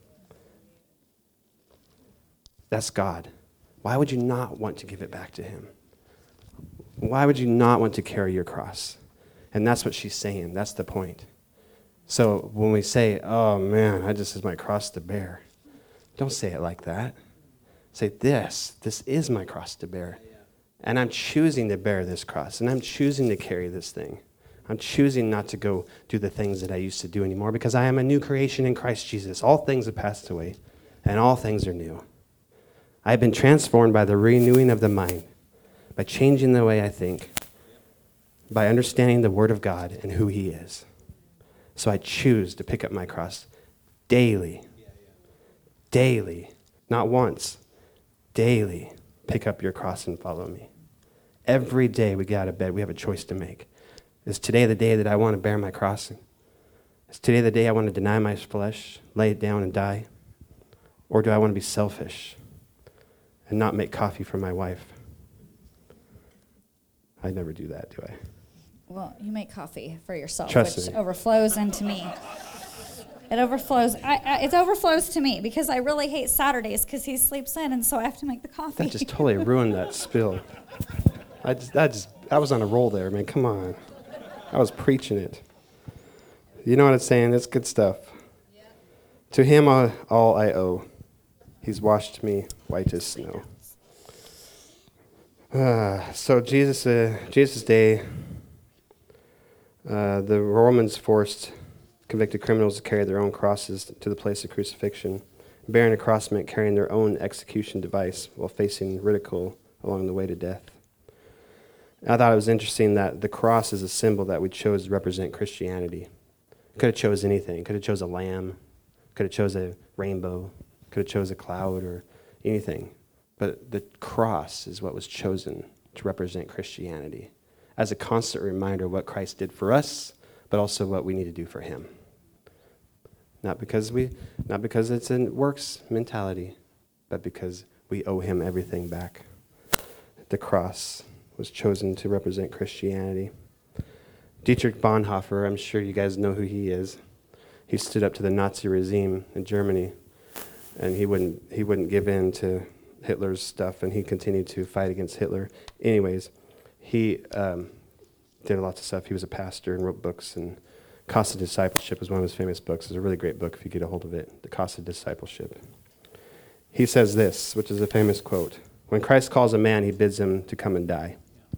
That's God. Why would you not want to give it back to him? Why would you not want to carry your cross? And that's what she's saying. That's the point. So when we say, oh man, I just is my cross to bear, don't say it like that. Say this, this is my cross to bear. And I'm choosing to bear this cross, and I'm choosing to carry this thing. I'm choosing not to go do the things that I used to do anymore because I am a new creation in Christ Jesus. All things have passed away, and all things are new. I have been transformed by the renewing of the mind, by changing the way I think, by understanding the Word of God and who He is. So I choose to pick up my cross daily, daily, not once, daily. Pick up your cross and follow me. Every day we get out of bed, we have a choice to make. Is today the day that I want to bear my cross? Is today the day I want to deny my flesh, lay it down and die? Or do I want to be selfish and not make coffee for my wife? I never do that, do I? Well, you make coffee for yourself, Trust which me. overflows into me. It overflows. I, I, it overflows to me because I really hate Saturdays because he sleeps in, and so I have to make the coffee. That just totally ruined that spill. I just, that just, I was on a roll there, man. Come on. I was preaching it. You know what it's saying? It's good stuff. Yeah. To him all, all I owe. He's washed me white as snow. Uh, so Jesus, uh, Jesus' day, uh, the Romans forced convicted criminals to carry their own crosses to the place of crucifixion. Bearing a cross meant carrying their own execution device while facing ridicule along the way to death. I thought it was interesting that the cross is a symbol that we chose to represent Christianity. Could have chose anything. Could have chose a lamb. Could have chose a rainbow. Could have chose a cloud or anything. But the cross is what was chosen to represent Christianity as a constant reminder of what Christ did for us, but also what we need to do for him. Not because we, not because it's a works mentality, but because we owe him everything back. The cross was chosen to represent Christianity. Dietrich Bonhoeffer, I'm sure you guys know who he is. He stood up to the Nazi regime in Germany, and he wouldn't he wouldn't give in to Hitler's stuff, and he continued to fight against Hitler. Anyways, he um, did lots of stuff. He was a pastor and wrote books, and Cost of Discipleship was one of his famous books. It's a really great book if you get a hold of it, The Cost of Discipleship. He says this, which is a famous quote: "When Christ calls a man, he bids him to come and die.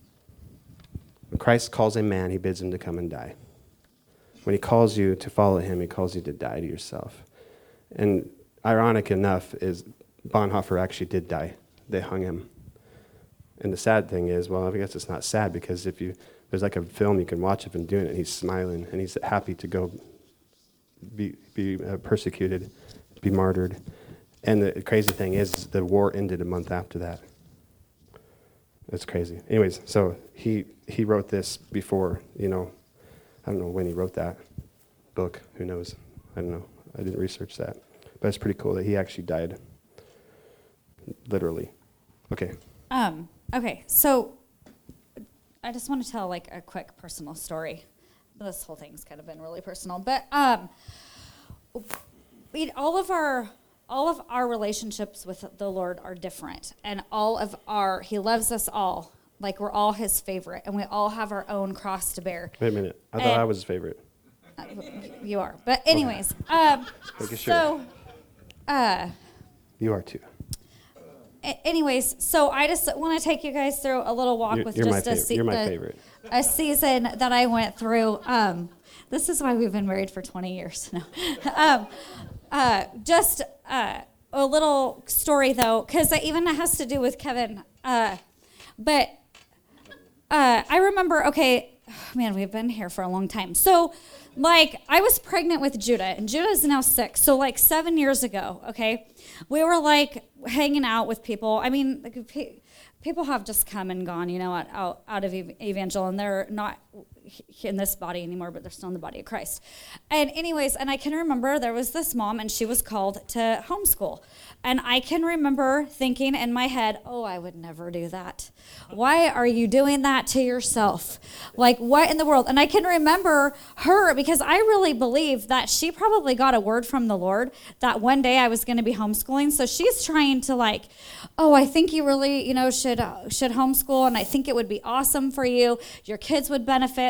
When Christ calls a man, he bids him to come and die. When he calls you to follow him, he calls you to die to yourself." And ironic enough is Bonhoeffer actually did die. They hung him. And the sad thing is, well, I guess it's not sad, because if you there's like a film you can watch of him doing it, and he's smiling, and he's happy to go be be uh, persecuted, be martyred. And the crazy thing is, is the war ended a month after that. That's crazy. Anyways, so he he wrote this before, you know, I don't know when he wrote that book. Who knows? I don't know. I didn't research that. But it's pretty cool that he actually died. Literally. Okay. Um, okay, so I just want to tell like a quick personal story. This whole thing's kind of been really personal, but um, we, all of our all of our relationships with the Lord are different, and all of our He loves us all, like we're all His favorite, and we all have our own cross to bear. Wait a minute, I thought and, I was his favorite. Uh, you are, but anyways, um, Making sure. so uh, You are too. Anyways, so I just want to take you guys through a little walk You're, with you're just my a, favorite. se- You're my the- favorite. a season that I went through. Um, this is why we've been married for twenty years now. um, uh, just uh, a little story, though, because it even has to do with Kevin. Uh, but uh, I remember, okay, oh, man, we've been here for a long time. So, like, I was pregnant with Judah, and Judah is now six. So, like, seven years ago, okay, we were, like, hanging out with people. I mean, like, pe- people have just come and gone, you know, out, out, out of ev- Evangel, and they're not in this body anymore, but they're still in the body of Christ. And anyways, and I can remember there was this mom, and she was called to homeschool. And I can remember thinking in my head, oh, I would never do that. Why are you doing that to yourself? Like, what in the world? And I can remember her, because I really believe that she probably got a word from the Lord that one day I was going to be homeschooling. So she's trying to like, oh, I think you really, you know, should uh, should homeschool, and I think it would be awesome for you. Your kids would benefit.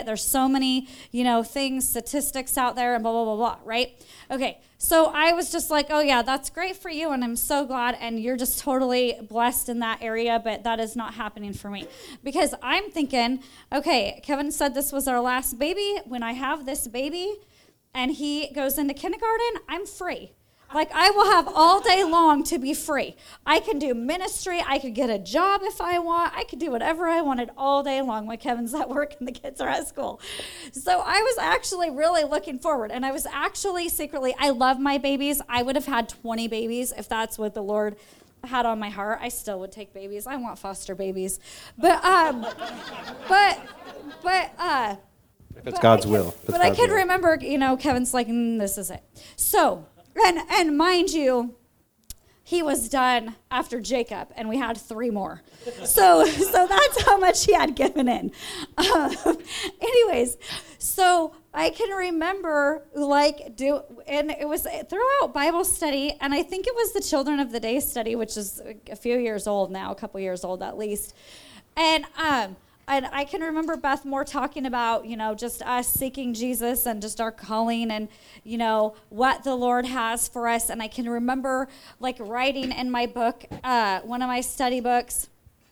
it. There's so many, you know, things, statistics out there and blah, blah, blah, blah, right? Okay, so I was just like, oh yeah, that's great for you, and I'm so glad, and you're just totally blessed in that area, but that is not happening for me. Because I'm thinking, okay, Kevin said this was our last baby. When I have this baby and he goes into kindergarten, I'm free. Like, I will have all day long to be free. I can do ministry. I could get a job if I want. I could do whatever I wanted all day long when Kevin's at work and the kids are at school. So I was actually really looking forward. And I was actually secretly, I love my babies. I would have had twenty babies if that's what the Lord had on my heart. I still would take babies. I want foster babies. But, um, but, but, uh, if it's God's I will. Can, but I can will. remember, you know, Kevin's like, mm, this is it. So, And and mind you, he was done after Jacob, and we had three more. So so that's how much he had given in. Um, anyways, so I can remember, like, do and it was throughout Bible study, and I think it was the Children of the Day study, which is a few years old now, a couple years old at least. And um. And I can remember Beth Moore talking about, you know, just us seeking Jesus and just our calling and, you know, what the Lord has for us. And I can remember, like, writing in my book, uh, one of my study books,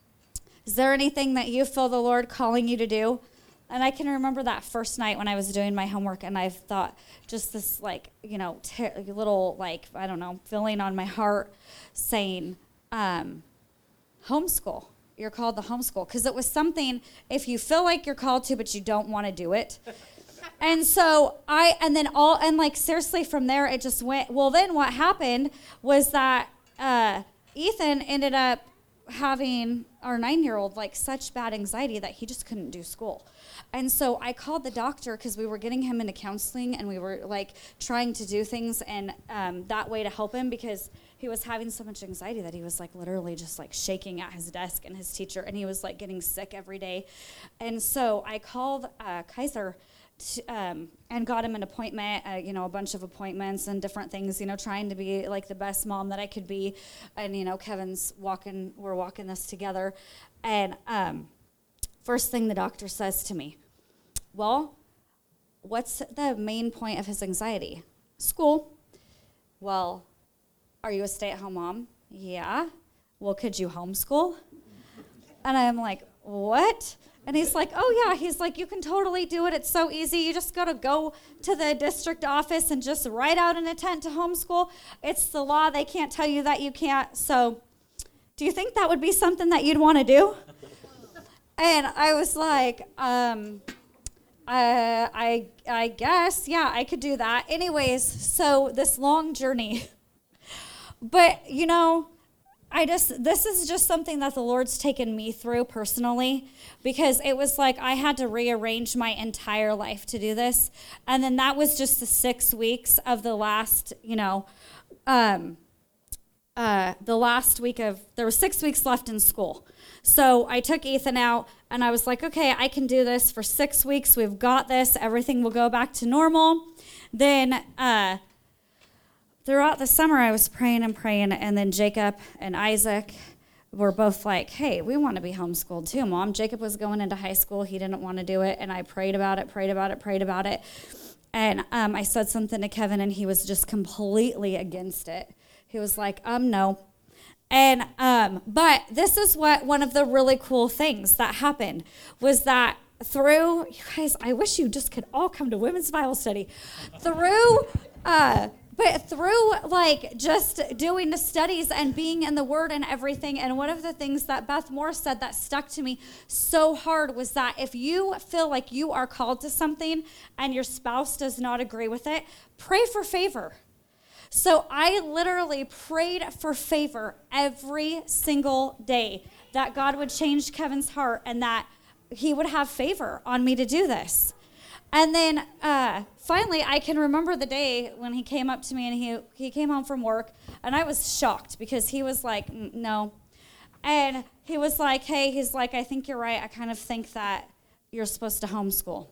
is there anything that you feel the Lord calling you to do? And I can remember that first night when I was doing my homework, and I thought just this, like, you know, ter- little, like, I don't know, feeling on my heart saying, um, homeschool. You're called to homeschool, because it was something, if you feel like you're called to but you don't want to do it. And so I and then all and like seriously from there it just went. Well, then what happened was that uh Ethan ended up having our nine-year-old like such bad anxiety that he just couldn't do school. And so I called the doctor because we were getting him into counseling, and we were like trying to do things and um, that way to help him, because he was having so much anxiety that he was like literally just like shaking at his desk and his teacher, and he was like getting sick every day. And so I called uh, Kaiser to, um, and got him an appointment, uh, you know, a bunch of appointments and different things, you know, trying to be like the best mom that I could be. And, you know, Kevin's walking, we're walking this together. And um, first thing the doctor says to me, well, what's the main point of his anxiety? School. Well, are you a stay-at-home mom? Yeah. Well, could you homeschool? And I'm like, what? And he's like, oh, yeah. He's like, you can totally do it. It's so easy. You just got to go to the district office and just write out an intent to homeschool. It's the law. They can't tell you that you can't. So do you think that would be something that you'd want to do? And I was like, um, uh, I, I guess, yeah, I could do that. Anyways, so this long journey. But, you know, I just, this is just something that the Lord's taken me through personally, because it was like I had to rearrange my entire life to do this. And then that was just the six weeks of the last, you know, um, uh, the last week of, there were six weeks left in school. So I took Ethan out, and I was like, okay, I can do this for six weeks. We've got this. Everything will go back to normal. Then, uh, throughout the summer, I was praying and praying, and then Jacob and Isaac were both like, hey, we want to be homeschooled too, Mom. Jacob was going into high school. He didn't want to do it, and I prayed about it, prayed about it, prayed about it. And um, I said something to Kevin, and he was just completely against it. He was like, um, no. And um, but this is what one of the really cool things that happened was that through, you guys, I wish you just could all come to Women's Bible Study. Through... Uh, But through, like, just doing the studies and being in the Word and everything, and one of the things that Beth Moore said that stuck to me so hard was that if you feel like you are called to something and your spouse does not agree with it, pray for favor. So I literally prayed for favor every single day, that God would change Kevin's heart and that he would have favor on me to do this. And then uh, finally, I can remember the day when he came up to me, and he he came home from work, and I was shocked because he was like, no. And he was like, hey, he's like, I think you're right. I kind of think that you're supposed to homeschool.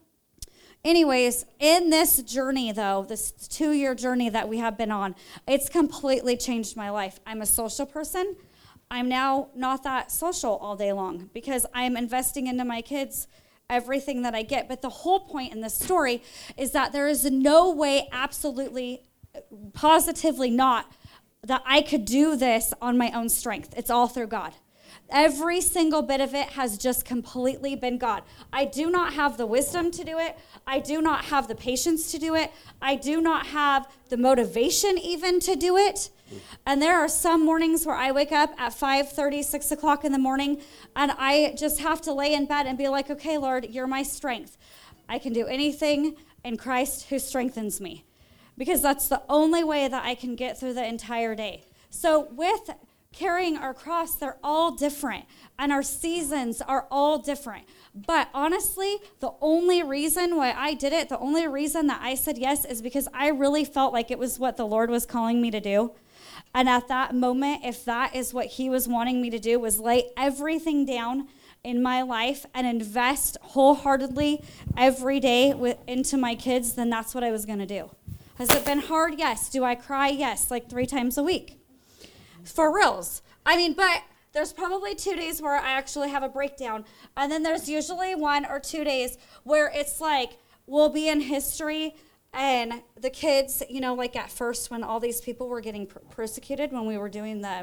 Anyways, in this journey, though, this two-year journey that we have been on, it's completely changed my life. I'm a social person. I'm now not that social all day long because I'm investing into my kids everything that I get. But the whole point in this story is that there is no way, absolutely, positively not, that I could do this on my own strength. It's all through God. Every single bit of it has just completely been God. I do not have the wisdom to do it. I do not have the patience to do it. I do not have the motivation even to do it. And there are some mornings where I wake up at five thirty, six o'clock in the morning, and I just have to lay in bed and be like, okay, Lord, you're my strength. I can do anything in Christ who strengthens me, because that's the only way that I can get through the entire day. So with carrying our cross, they're all different, and our seasons are all different. But honestly, the only reason why I did it, the only reason that I said yes, is because I really felt like it was what the Lord was calling me to do. And at that moment, if that is what he was wanting me to do, was lay everything down in my life and invest wholeheartedly every day with, into my kids, then that's what I was going to do. Has it been hard? Yes. Do I cry? Yes, like three times a week. For reals. I mean, but there's probably two days where I actually have a breakdown. And then there's usually one or two days where it's like, we'll be in history, and the kids, you know, like at first when all these people were getting per- persecuted, when we were doing the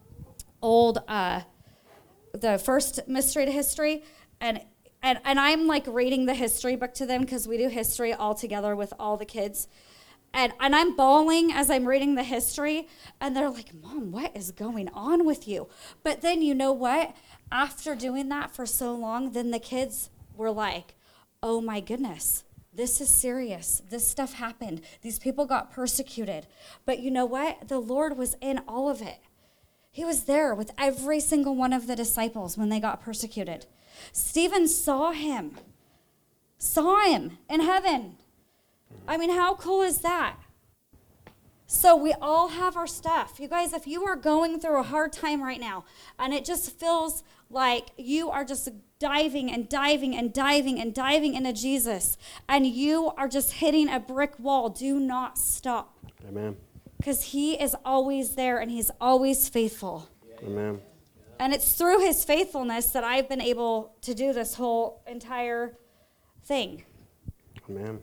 old, uh, the first mystery to history, and and and I'm like reading the history book to them, because we do history all together with all the kids. And and I'm bawling as I'm reading the history, and they're like, Mom, what is going on with you? But then you know what? After doing that for so long, then the kids were like, oh my goodness, this is serious. This stuff happened. These people got persecuted. But you know what? The Lord was in all of it. He was there with every single one of the disciples when they got persecuted. Stephen saw him, saw him in heaven. I mean, how cool is that? So we all have our stuff. You guys, if you are going through a hard time right now, and it just feels like you are just diving and diving and diving and diving into Jesus, and you are just hitting a brick wall, do not stop. Amen. Because he is always there, and he's always faithful. Amen. And it's through his faithfulness that I've been able to do this whole entire thing. Amen.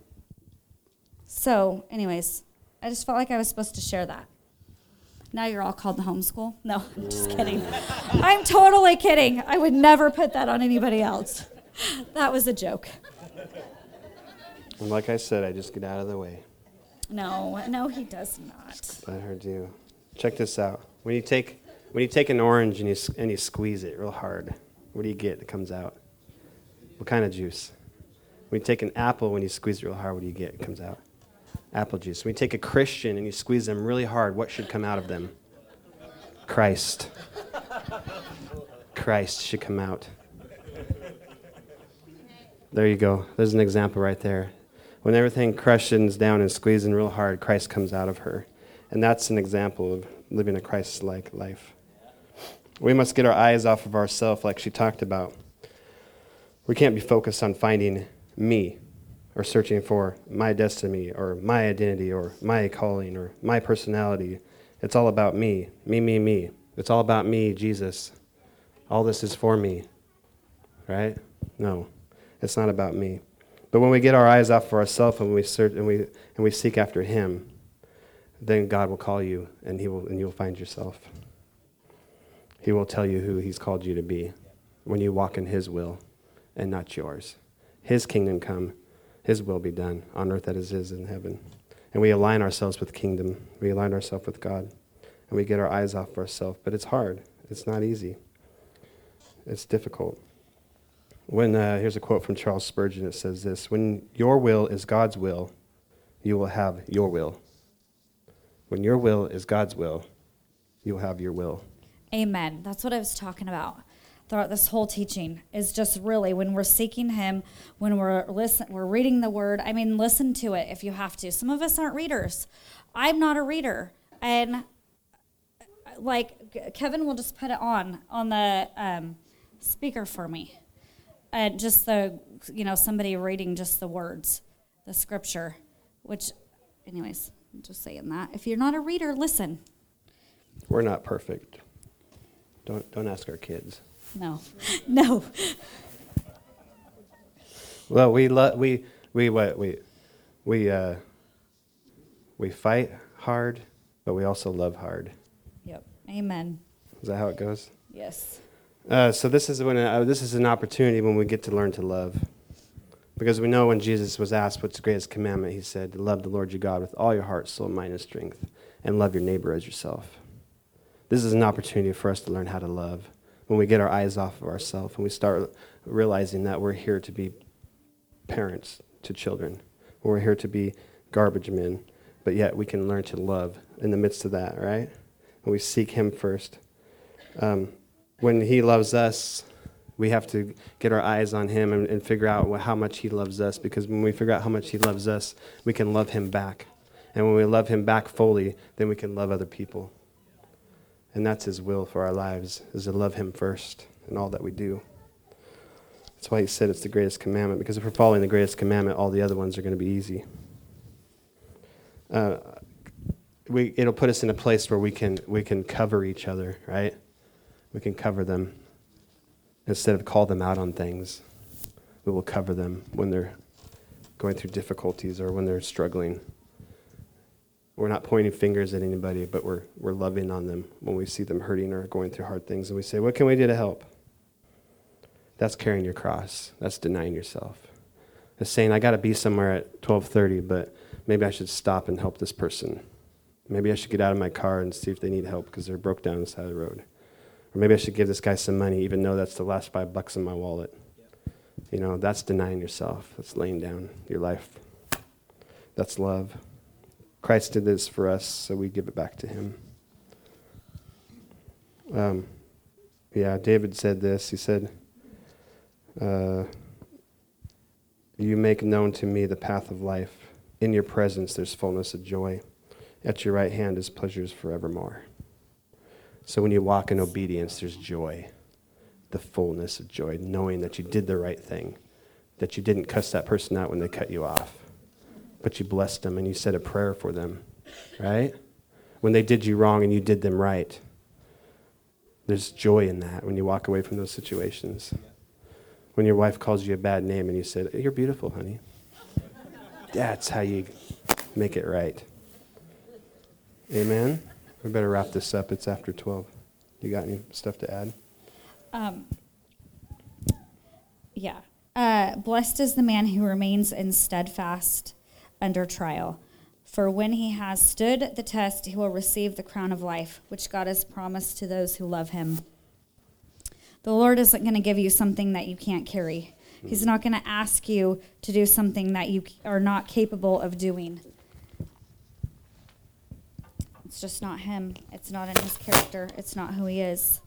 So, anyways, I just felt like I was supposed to share that. Now you're all called to homeschool? No, I'm just kidding. I'm totally kidding. I would never put that on anybody else. That was a joke. And like I said, I just get out of the way. No, no, he does not. I heard you. Check this out. When you take when you take an orange and you and you squeeze it real hard, what do you get that comes out? What kind of juice? When you take an apple, when you squeeze it real hard, what do you get that comes out? Apple juice. When you take a Christian and you squeeze them really hard, what should come out of them? Christ. Christ should come out. There you go. There's an example right there. When everything crushes down and squeezing real hard, Christ comes out of her. And that's an example of living a Christ-like life. We must get our eyes off of ourselves, like she talked about. We can't be focused on finding me, or searching for my destiny, or my identity, or my calling, or my personality. It's all about me, me, me, me. It's all about me, Jesus. All this is for me, right? No, it's not about me. But when we get our eyes off for ourselves and we search and we and we seek after Him, then God will call you, and He will and you'll find yourself. He will tell you who He's called you to be when you walk in His will and not yours. His kingdom come. His will be done on earth as it is in heaven. And we align ourselves with kingdom. We align ourselves with God. And we get our eyes off ourselves. But it's hard. It's not easy. It's difficult. When uh, here's a quote from Charles Spurgeon. It says this: when your will is God's will, you will have your will. When your will is God's will, you will have your will. Amen. That's what I was talking about throughout this whole teaching, is just really when we're seeking Him, when we're listen, we're reading the Word. I mean, listen to it if you have to. Some of us aren't readers. I'm not a reader, and like Kevin will just put it on on the um, speaker for me, and just the you know somebody reading just the words, the scripture. Which, anyways, I'm just saying that if you're not a reader, listen. We're not perfect. Don't don't ask our kids. No, no. Well, we lo- we we what we we uh, we fight hard, but we also love hard. Yep. Amen. Is that how it goes? Yes. Uh, so this is when uh, this is an opportunity when we get to learn to love, because we know when Jesus was asked what's the greatest commandment, he said, to love the Lord your God with all your heart, soul, mind, and strength, and love your neighbor as yourself. This is an opportunity for us to learn how to love when we get our eyes off of ourselves and we start realizing that we're here to be parents to children. We're here to be garbage men, but yet we can learn to love in the midst of that, right? When we seek him first. Um, when he loves us, we have to get our eyes on him and, and figure out how much he loves us, because when we figure out how much he loves us, we can love him back. And when we love him back fully, then we can love other people. And that's his will for our lives, is to love him first in all that we do. That's why he said it's the greatest commandment, because if we're following the greatest commandment, all the other ones are going to be easy. Uh, we, it'll put us in a place where we can we can cover each other, right? We can cover them. Instead of call them out on things, we will cover them when they're going through difficulties or when they're struggling. We're not pointing fingers at anybody, but we're we're loving on them when we see them hurting or going through hard things. And we say, what can we do to help? That's carrying your cross. That's denying yourself. It's saying, I got to be somewhere at twelve thirty, but maybe I should stop and help this person. Maybe I should get out of my car and see if they need help because they're broke down on the side of the road. Or maybe I should give this guy some money, even though that's the last five bucks in my wallet. You know, that's denying yourself. That's laying down your life. That's love. Christ did this for us, so we give it back to him. Um, yeah, David said this. He said, uh, you make known to me the path of life. In your presence there's fullness of joy. At your right hand is pleasures forevermore. So when you walk in obedience, there's joy, the fullness of joy, knowing that you did the right thing, that you didn't cuss that person out when they cut you off, but you blessed them and you said a prayer for them, right? When they did you wrong and you did them right, there's joy in that when you walk away from those situations. When your wife calls you a bad name and you said, you're beautiful, honey. That's how you make it right. Amen? We better wrap this up. It's after twelve. You got any stuff to add? Um, yeah. Uh, blessed is the man who remains in steadfast under trial. For when he has stood the test, he will receive the crown of life, which God has promised to those who love him. The Lord isn't going to give you something that you can't carry. He's not going to ask you to do something that you are not capable of doing. It's just not him. It's not in his character. It's not who he is.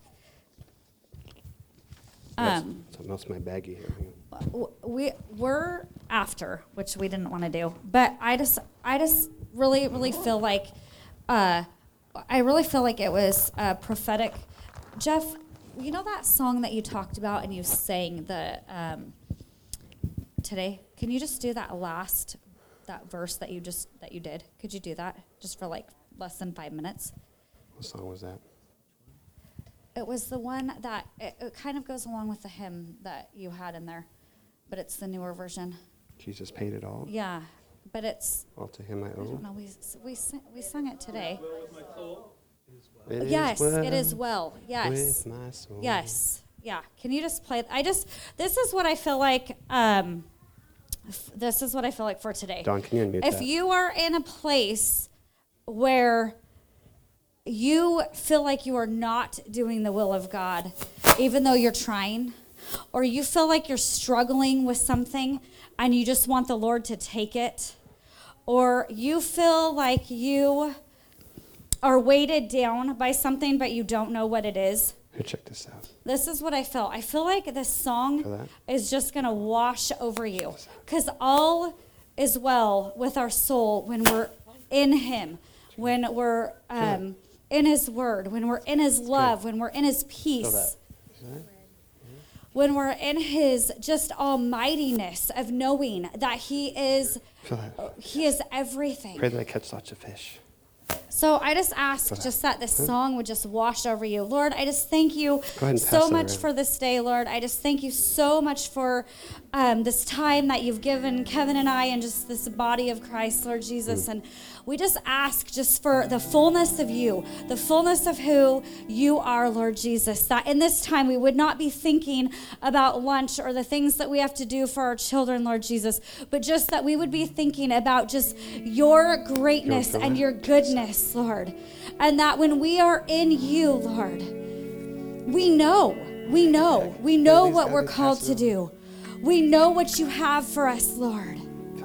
Um, something else in my baggie here. We we're after, which we didn't want to do, but I just I just really really feel like, uh, I really feel like it was uh, prophetic. Jeff, you know that song that you talked about and you sang the um, today? Can you just do that last that verse that you just that you did? Could you do that just for like less than five minutes? What song was that? It was the one that, it, it kind of goes along with the hymn that you had in there, but it's the newer version. Jesus paid it all? Yeah, but it's... All to him I owe? I don't know, we, we, we sung it today. It yes, is well it is well, yes. with my soul. Yes, yeah. Can you just play, I just, this is what I feel like, um, f- this is what I feel like for today. Don, can you unmute If that? you are in a place where you feel like you are not doing the will of God, even though you're trying, or you feel like you're struggling with something and you just want the Lord to take it, or you feel like you are weighted down by something but you don't know what it is. Here, check this out. This is what I felt. I feel like this song is just going to wash over you, because all is well with our soul when we're in him, when we're um, in his word, when we're in his love, when we're in his peace, when we're in his just almightiness of knowing that he is, he is everything. Pray that I catch lots of fish. So I just ask just that this song would just wash over you. Lord, I just thank you so much for this day, Lord. I just thank you so much for um, this time that you've given Kevin and I and just this body of Christ, Lord Jesus. And we just ask just for the fullness of you, the fullness of who you are, Lord Jesus, that in this time we would not be thinking about lunch or the things that we have to do for our children, Lord Jesus, but just that we would be thinking about just your greatness and your goodness, Lord. And that when we are in you, Lord, we know, we know, we know what we're called to do. We know what you have for us, Lord.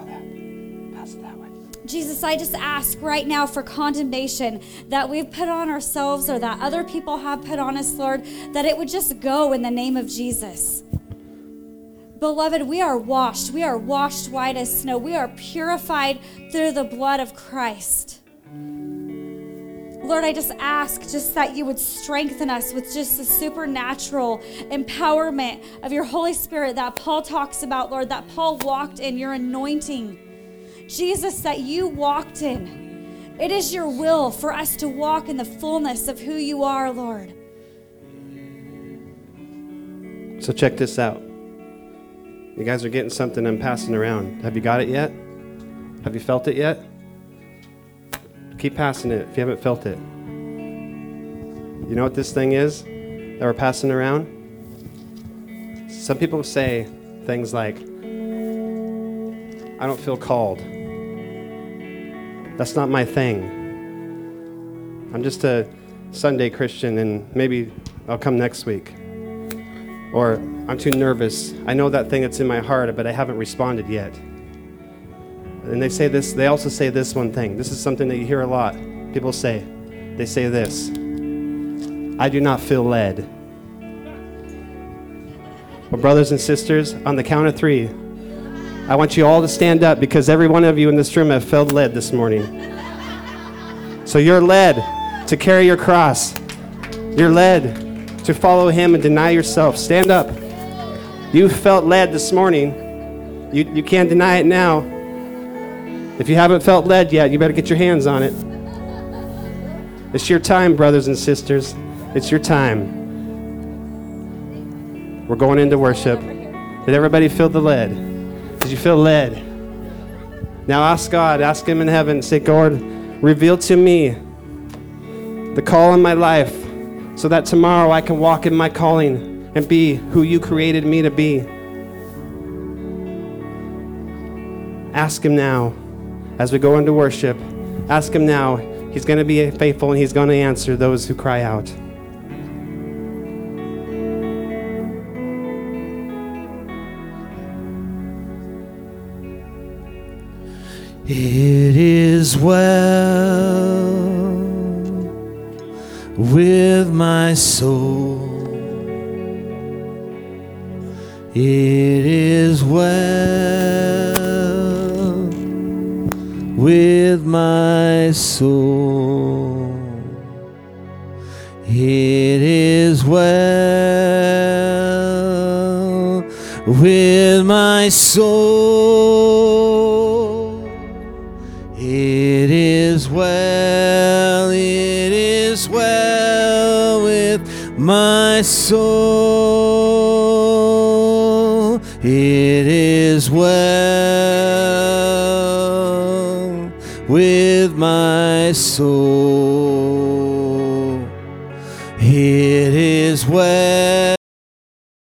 Jesus, I just ask right now for condemnation that we've put on ourselves or that other people have put on us, Lord, that it would just go in the name of Jesus. Beloved, we are washed. We are washed white as snow. We are purified through the blood of Christ. Lord, I just ask just that you would strengthen us with just the supernatural empowerment of your Holy Spirit that Paul talks about, Lord, that Paul walked in, your anointing. Jesus, that you walked in. It is your will for us to walk in the fullness of who you are, Lord. So check this out. You guys are getting something I'm passing around. Have you got it yet? Have you felt it yet? Keep passing it if you haven't felt it. You know what this thing is that we're passing around? Some people say things like, I don't feel called. That's not my thing. I'm just a Sunday Christian and maybe I'll come next week. Or I'm too nervous. I know that thing that's in my heart, but I haven't responded yet. And they say this, they also say this one thing. This is something that you hear a lot. People say, they say this, I do not feel led. Well, brothers and sisters, on the count of three, I want you all to stand up because every one of you in this room have felt led this morning. So you're led to carry your cross. You're led to follow him and deny yourself. Stand up. You felt led this morning. You, you can't deny it now. If you haven't felt led yet, you better get your hands on it. It's your time, brothers and sisters. It's your time. We're going into worship. Did everybody feel the lead? Did you feel led? Now ask God, ask him in heaven, say, God, reveal to me the call in my life so that tomorrow I can walk in my calling and be who you created me to be. Ask him now as we go into worship. Ask him now. He's going to be faithful and he's going to answer those who cry out. It is well with my soul. It is well with my soul. It is well with my soul. It is well, it is well with my soul. It is well with my soul. It is well.